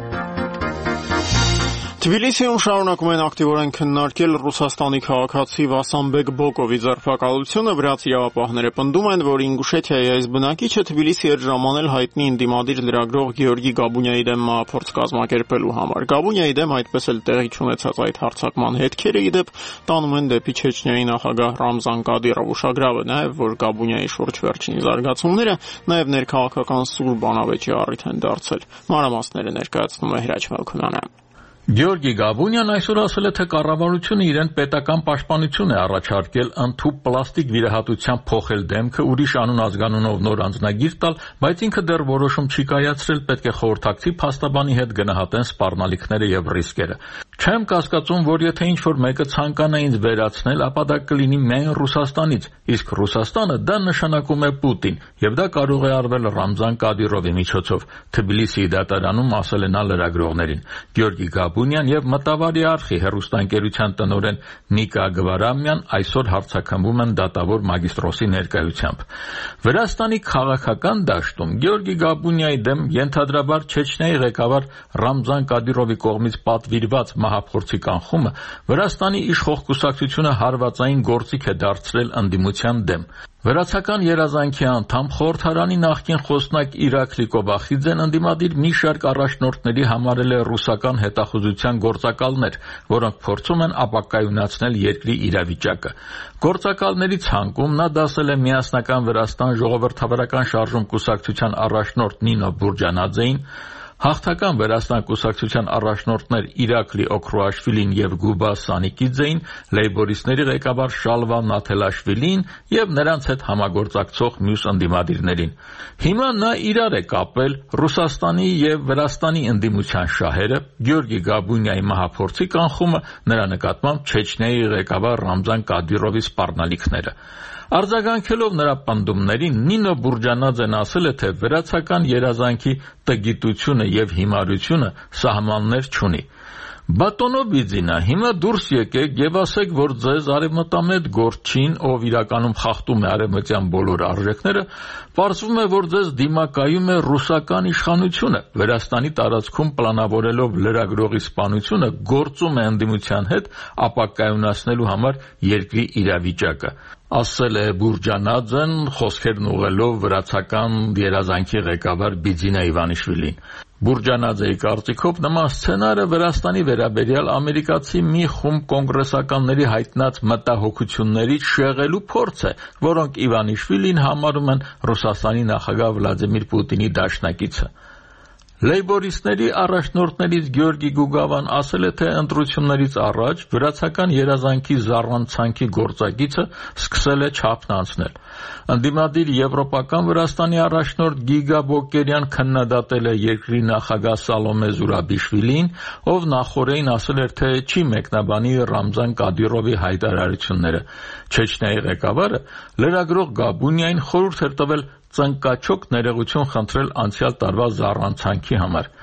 Speaker 1: Թբիլիսիում շարունակում են ակտիվորեն քննարկել Ռուսաստանի քաղաքացի Վասանբեկ Բոկովի ձերբակալությունը։ Վրաց իրավապահները պնդում են, որ Ինգուշեթիայի այս բնակիչը Թբիլիսի էր ժամանել հայտնի ընդդիմադիր լրագրող Գեորգի Գաբունյայի դեմ մահափորձ կազմակերպելու համար։ Գաբունյայի դեմ այդպես էլ տեղի չունեցած այդ հարձակման հետքերը ի դեպ տանում են դեպի Չեչնիայի նախագահ Ռամզան Կադիրով։ Ուշագրավ է նաև, որ Գաբունյայի շուրջ վերջին զարգացումները նաև ներքաղաքական սուր բանավեճի առիթ են դարձել։ Մանրամասները ներկայացնում է Հրաչ Մելքոնյանը։
Speaker 6: Գեորգի Գաբունյան այսօր ասել է, թե կառավարությունը իրեն պետական պաշտպանություն է առաջարկել ընդհուպ պլաստիկ վիրահատության փոխել դեմքը, ուրիշ անուն ազգանունով նոր անձնագիր տալ, բայց ինքը դեռ որոշում չի կայացրել, պետք է խորհրդակցի փաստաբանի հետ գնահատեն սպառնալիքները եւ ռիսկերը։ Չեմ կասկածում, որ եթե ինչ-որ մեկը ցանկանա ինձ վերացնել, ապա դա կլինի միայն Ռուսաստանից, իսկ Ռուսաստանը դա նշանակում է Պուտին, եւ դա կարող է արվել Ռամզան Կադիրովի միջոցով։ Թբիլիսիի դատարանում ասել է նա լրագրողներին։ Գեորգի Գաբունյան եւ Մտավարի արխի հեռուստաընկերության տնօրեն Նիկա Գվարամյան այսօր հարցաքննվում են դատավոր մագիստրոսի ներկայությամբ։ Վրաստանի քաղաքական դաշտում Գեորգի Գաբունյայի դեմ ենթադրաբար Չեչնիայի ղեկավար Ռամզան Կադիրովի կողմից պատվիրված մահափորձի կանխումը Վրաստանի իշխող կուսակցությունը հարվածային գործիք է դարձրել ընդդիմության դեմ։ Վրացական երազանքի անդամ խորհրդարանի նախկին խոսնակ Իրաքլի Կոբախիձեն ընդդիմադիր մի շարք առաջնորդների համարել է ռուսական հետախուզության գործակալներ, որոնք փորձում են ապակայունացնել երկրի իրավիճակը։ Գործակալների ցանկում նա դասել է Միասնական Վրաստան ժողովրդավարական շարժում կուսակցության առաջնորդ Նինո Բուրջանաձեին, Հաղթական Վրաստան կուսակցության առաջնորդներ Իրաքլի Օքրուաշվիլին եւ Գուբա Սանիկիձեին, լեյբորիստների ղեկավար Շալվա Նաթելաշվիլին եւ նրանց հետ համագործակցող մյուս ընդդիմադիրներին։ Հիմա նա իրար է կապել Ռուսաստանի եւ Վրաստանի ընդդիմության շահերը, Գեորգի Գաբունյայի մահափորձի կանխումը, նրա նկատմամբ Չեչնիայի ղեկավար Ռամզան Կադիրովի սպառնալիքները։ Արձագանքելով նրա պնդումներին Նինո Բուրջանաձեն ասել է, թե վրացական երազանքի տգիտությունը եւ հիմարությունը սահմաններ չունի։ Բատոնո Բիձինա, հիմա դուրս եկեք եւ ասեք, որ ձեզ արևմտամետ գործչին, ով իրականում խախտում է արևմտյան բոլոր արժեքները, պարզվում է, որ ձեզ դիմակայում է ռուսական իշխանությունը, Վրաստանի տարածքում պլանավորելով լրագրողի սպանությունը, գործում է ընդդիմության հետ ապակայունացնելու համար երկրի իրավիճակը, ասել է Բուրջանաձեն, խոսքերն ուղղելով վրացական երազանքի ղեկավար Բիձինա Իվանիշվիլին։ Բուրջանաձեի կարծիքով նման սցենարը Վրաստանի վերաբերյալ ամերիկացի մի խումբ կոնգրեսականների հայտնած մտահոգություններից շեղելու փորձ է, որոնք Իվանիշվիլին համարում են Ռուսաստանի նախագահ Վլադիմիր Պուտինի դաշնակիցը։ Լեյբորիստների առաջնորդներից Գեորգի Գուգավան ասել է, թե ընտրություններից առաջ վրացական երազանքի զառանցանքի գործակիցը սկսել է չափն անցնել։ Ընդդիմադիր Եվրոպական Վրաստանի առաջնորդ Գիգա Բոկերյան քննադատել է երկրի նախագահ Սալոմե Զուրաբիշվիլին, ով նախորդին ասել էր, թե չի մեկնաբանի Ռամզան Կադիրովի հայտարարությունները։ Չեչնիայի ղեկավարը լրագրող Գաբունյային խորհուրդ էր տվել ծնկաչոք ներողություն խնդրել անցյալ տարվա զառանցանքի համար։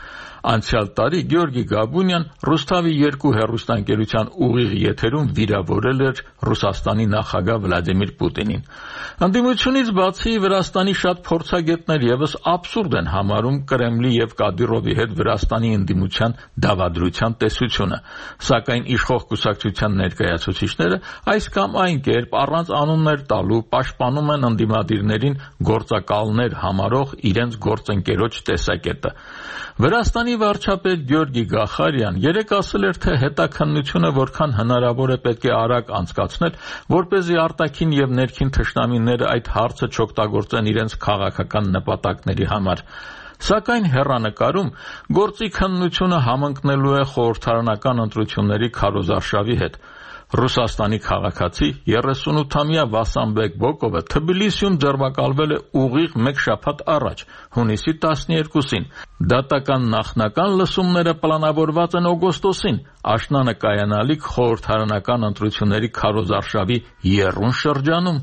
Speaker 6: Անցյալ տարի Գյորգի Գաբունյան Ռուսթավի 2 հեռուստաընկերության ուղիղ եթերում վիրավորել էր Ռուսաստանի նախագահ Վլադիմիր Պուտինին։ Ընդդիմությունից բացի Վրաստանի շատ փորձագետներ եւս աբսուրդ են համարում Կրեմլի եւ Կադիրովի հետ Վրաստանի ընդդիմության դավադրության տեսությունը, սակայն իշխող կուսակցության ներկայացուցիչները այս կամ այն կերպ առանց անուններ տալու պաշտպանում են ընդդիմադիրներին գործակալներ համարող իրենց գործընկերոջ տեսակետը։ Վրաստանի վարչապետ Գյորգի Գախարյան երեկ ասել էր, թե հետաքննությունը որքան հնարավոր է պետք է արագ անցկացնել, որպեսզի արտաքին եւ ներքին թշնամիները այդ հարցը չօգտագործեն իրենց քաղաքական նպատակների համար։ Սակայն հեռանկարում գործի քննությունը համընկնելու է խորհրդարանական ընտրությունների քարոզարշավի հետ։ Ռուսաստանի քաղաքացի 38-ամյա Վասանբեկ Բոկովը Թբիլիսիում ձերբակալվել է ուղիղ 1 շաբաթ առաջ, հունիսի 12-ին։ Դատական նախնական լսումները պլանավորված են օգոստոսին, աշնանը կայանալիք խորհրդարանական ընտրությունների քարոզարշավի եռուն շրջանում։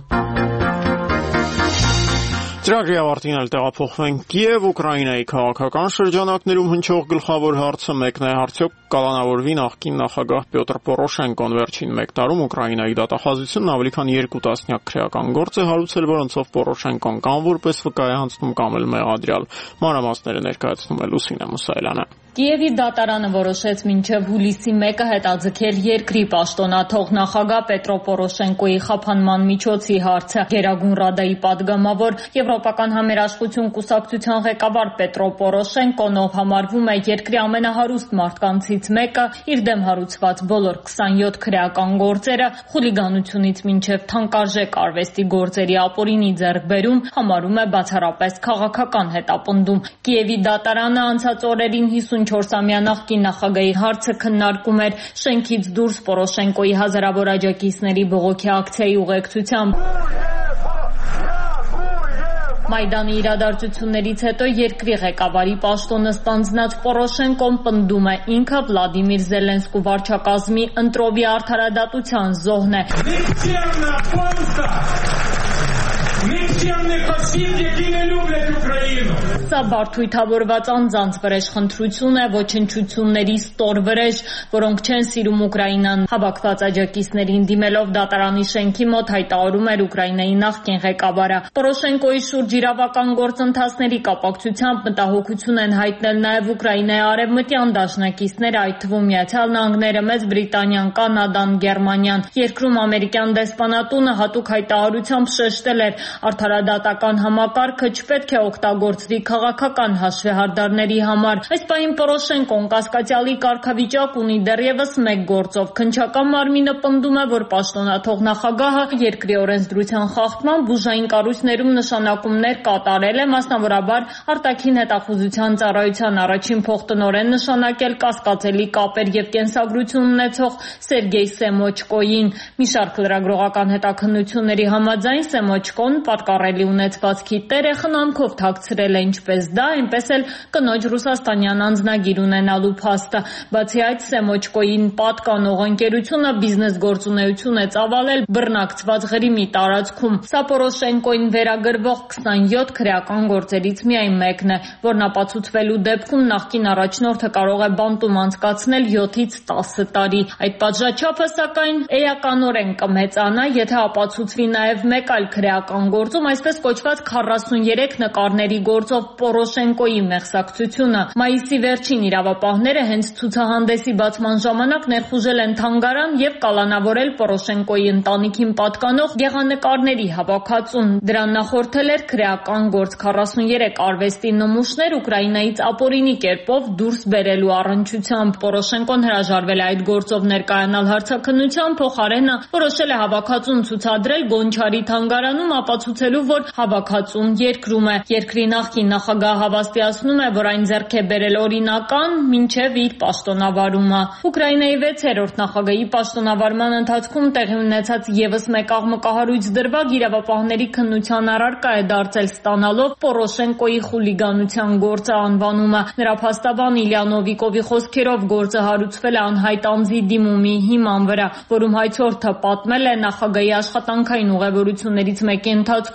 Speaker 1: Ծրագրի ավարտին էլ տեղափոխվենք Կիև, Ուկրաինայի քաղաքական շրջանակներում հնչող գլխավոր հարցը մեկն է, արդյոք կալանավորվի նախկին նախագահ Պյոտր Պորոշենկոն։ Վերջին 1 տարում Ուկրաինայի դատախազությունն ավելի քան 2 տասնյակ քրեական գործ է հարուցել, որոնցով Պորոշենկոն կամ որպես վկա է հանձնում, կամ էլ մեղադրյալ։ Մանրամասները ներկայացնում է Լուսինե Մուսայելյանը։
Speaker 8: Կիևի դատարանը որոշեց մինչև հուլիսի 1-ը հետաձգել երկրի պաշտոնաթող նախագահ Պետրո Պորոշենկոյի խափանման միջոցի հարցը։ Գերագույն Ռադայի падգամավոր Եվրոպական համերաշխություն կուսակցության ղեկավար Պետրո Պորոշենկոն, ով համարվում է երկրի ամենահարուստ մարդկանցից մեկը, իր դեմ հարուցված բոլոր 27 քրեական գործերը, խուլիգանությունից մինչև թանկարժեք արվեստի գործերի ապօրինի ձեռքբերում, համարում է բացառապես քաղաքական հետապնդում։ Կիևի դատարանը անցած օրերին 54-ամյա նախկին նախագահի հարցը քննարկում էր շենքից դուրս Պորոշենկոյի հազարավոր աջակիցների բողոքի ակցիայի ուղեկցությամբ։ Մայդանի իրադարձություններից հետո երկրի ղեկավարի պաշտոնը ստանձնած Պորոշենկոն պնդում է, ինքը Վլադիմիր Զելենսկու վարչակազմի ընտրովի արդարադատության զոհն է։ Սա բարդույթավորված անձանց վրեժ խնդրություն է, ոչնչությունների ստոր վրեժ, որոնք չեն սիրում Ուկրաինան։ Հավաքված աջակիցներին դիմելով դատարանի շենքի մոտ հայտարարում էր Ուկրաինայի նախկին ղեկավարը։ Պորոշենկոյի շուրջ իրավական գործընթացների կապակցությամբ մտահոգություն են հայտնել նաև Ուկրաինայի արևմտյան դաշնակիցները, այդ թվում Միացյալ Նահանգները, Մեծ Բրիտանիան, Կանադան, Գերմանիան։ Երկրում ամերիկյան դեսպանատունը հատուկ հայտարարությամբ շեշտել էր, արդարադատական համակարգը չպետք է օգտագործվի քաղաքական հաշվեհարդարների համար։ Այս պահին Պորոշենկոն կասկածյալի կարգավիճակ ունի դեռևս 1 գործով։ Քննչական մարմինը պնդում է, որ պաշտոնաթող նախագահը երկրի օրենսդրության խախտման ուժային կառույցներում նշանակումներ կատարել է, մասնավորաբար արտաքին հետախուզության ծառայության առաջին փոխտնօրեն նշանակել կասկածելի կապեր եւ կենսագրություն ունեցող Սերգեյ Սեմոչկոյին։ Մի շարք լրագրողական հետաքննությունների համաձայն Սեմոչկոն պատկառելի ունեցվածքի տեր է, խնամքով թաքցրել է ինչպես դա, այնպես էլ կնոջ ռուսաստանյան անձնագիր ունենալու փաստը։ Բացի այդ, Սեմոչկոյին պատկանող ընկերությունը բիզնես գործունեություն է ծավալել բռնակցված Ղրիմի տարածքում։ Սա Պորոշենկոյին վերագրվող 27 քրեական գործերից միայն մեկն է, որն ապացուցվելու դեպքում նախկին առաջնորդը կարող է բանտում անցկացնել 7-ից 10 տարի։ Այդ պատժաչափը, սակայն, էականորեն կմեծանա, եթե ապացուցվի նաև մեկ այլ քրեական գործում, այսպես կոչված 43 նկարների գործով Պորոշենկոյի մեղսակցությունը։ Մայիսի վերջին իրավապահները հենց ցուցահանդեսի բացման ժամանակ ներխուժել են թանգարան եւ կալանավորել Պորոշենկոյի ընտանիքին պատկանող գեղանկարների հավաքածուն։ Դրան նախորդել էր քրեական գործ 43 արվեստի նմուշներ Ուկրաինայից ապօրինի կերպով դուրս բերելու առնչությամբ։ Պորոշենկոն հրաժարվել է այդ գործով ներկայանալ հարցաքննության, փոխարենը որոշել է հավաքածուն ցուցադրել Գոնչարի թանգարանում, ապացուցելու, որ հավաքածուն երկրում է։ Երկրի նախկին նախագահը հավաստիացնում է, որ այն ձեռք է բերել օրինական մինչև իր պաշտոնավարումը։ Ուկրաինայի 6-րդ նախագահի պաշտոնավարման ընթացքում տեղի ունեցած եւս մեկ աղմկահարույց դրվագ իրավապահների քննության առարկա է դարձել, ստանալով Պորոշենկոյի խուլիգանության գործը անվանումը։ Նրա փաստաբան Իլյա Նովիկովի խոսքերով գործը հարուցվել է անհայտ անձի դիմումի հիման վրա, որում հայցորդը պատմել է նախագահի աշխատանքային ուղևորություններից մեկի ընթացքում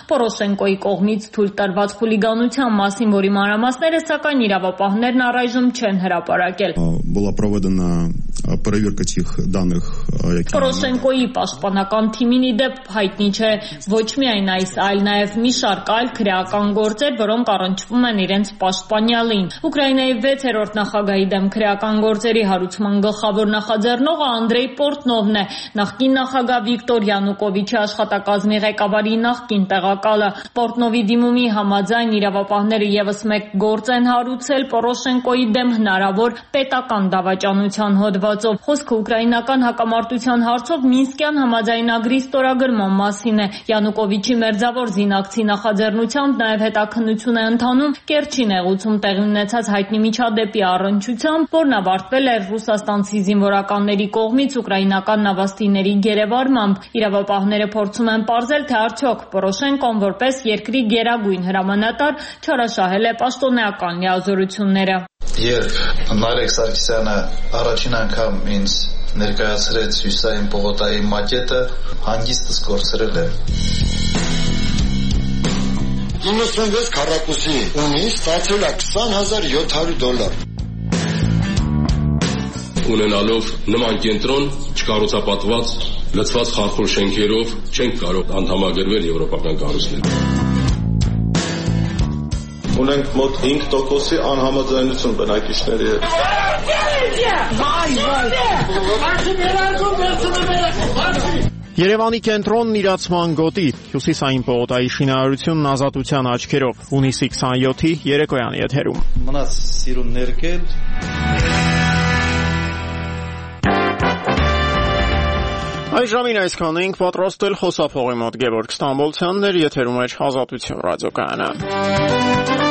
Speaker 8: Պորոշենկոյի կողմից թույլ տրված խուլիգանության մասին, որի մանրամասները սակայն իրավապահներն առայժմ չեն հրապարակել։
Speaker 13: Была проведена проверка этих данных.
Speaker 8: Պորոշենկոյի պաշտպանական թիմին ի դեպ հայտնի չէ ոչ միայն այս, այլ նաև մի շարք այլ քրեական գործեր, որոնք առնչվում են իրենց պաշտպանյալին։ Ուկրաինայի 6-րդ նախագահի դեմ քրեական գործերի հարուցման գլխավոր նախաձեռնողը Անդրեյ Պորտնովն է, նախկին նախագահ Վիկտոր Յանուկովիչի աշխատակազմի ղեկավարի նախկին տեղակալը։ Պորտնովի դիմումի համաձայն իրավապահները եւս մեկ գործ են հարուցել Պորոշենկոյի դեմ հնարավոր պետական դավաճանության հոդվածով։ Խոսքը ուկրաինական հակամարտության հարցով Մինսկյան համաձայնագրի ստորագրման մասին է։ Յանուկովիչի մերձավոր զինակցի նախաձեռնությամբ նաև հետաքննություն է ընթանում Կերչի նեղուցում տեղի ունեցած հայտնի միջադեպի առնչությամբ, որն ավարտվել է ռուսաստանցի զինվորականների կողմից ուկրաինական նավաստիների գերեվարմամբ։ Իրավապահները փորձում են պարզել, թե արդյոք Պորոշենկոն որպես երկրի գերագույն հրամանատար չարաշահել է պաշտոնեական լիազորությունները։
Speaker 14: Երբ Նարեկ Սարգսյանը առաջին անգամ ինձ ներկայացրեց Հյուսային պողոտայի մակետը, հանգիստս կորցրել եմ։
Speaker 16: 96 քառակուսի ունի, ստացել է $20,700։
Speaker 24: Ունենալով նման կենտրոն, չկառուցապատված, լցված խարխուլ շենքերով չենք կարող անդամագրվել եվրոպական կառույցներին։
Speaker 25: Ունենք մոտ 5%-ի անհամաձայնություն բնակիչների հետ։
Speaker 1: Երևանի կենտրոնն իրացման գոտի, Հյուսիսային պողոտայի շինարարությունն ազատության աչքերով, հունիսի 27-ի երեկոյան եթերում։
Speaker 25: Մնաց սիրուն ներկել։
Speaker 1: Այս ժամին այսքան էինք պատրաստել խոսափողի մոտ Գևորգ Ստամբոլցյանն էր, եթերում էր Ազատություն ռադիոկայանը։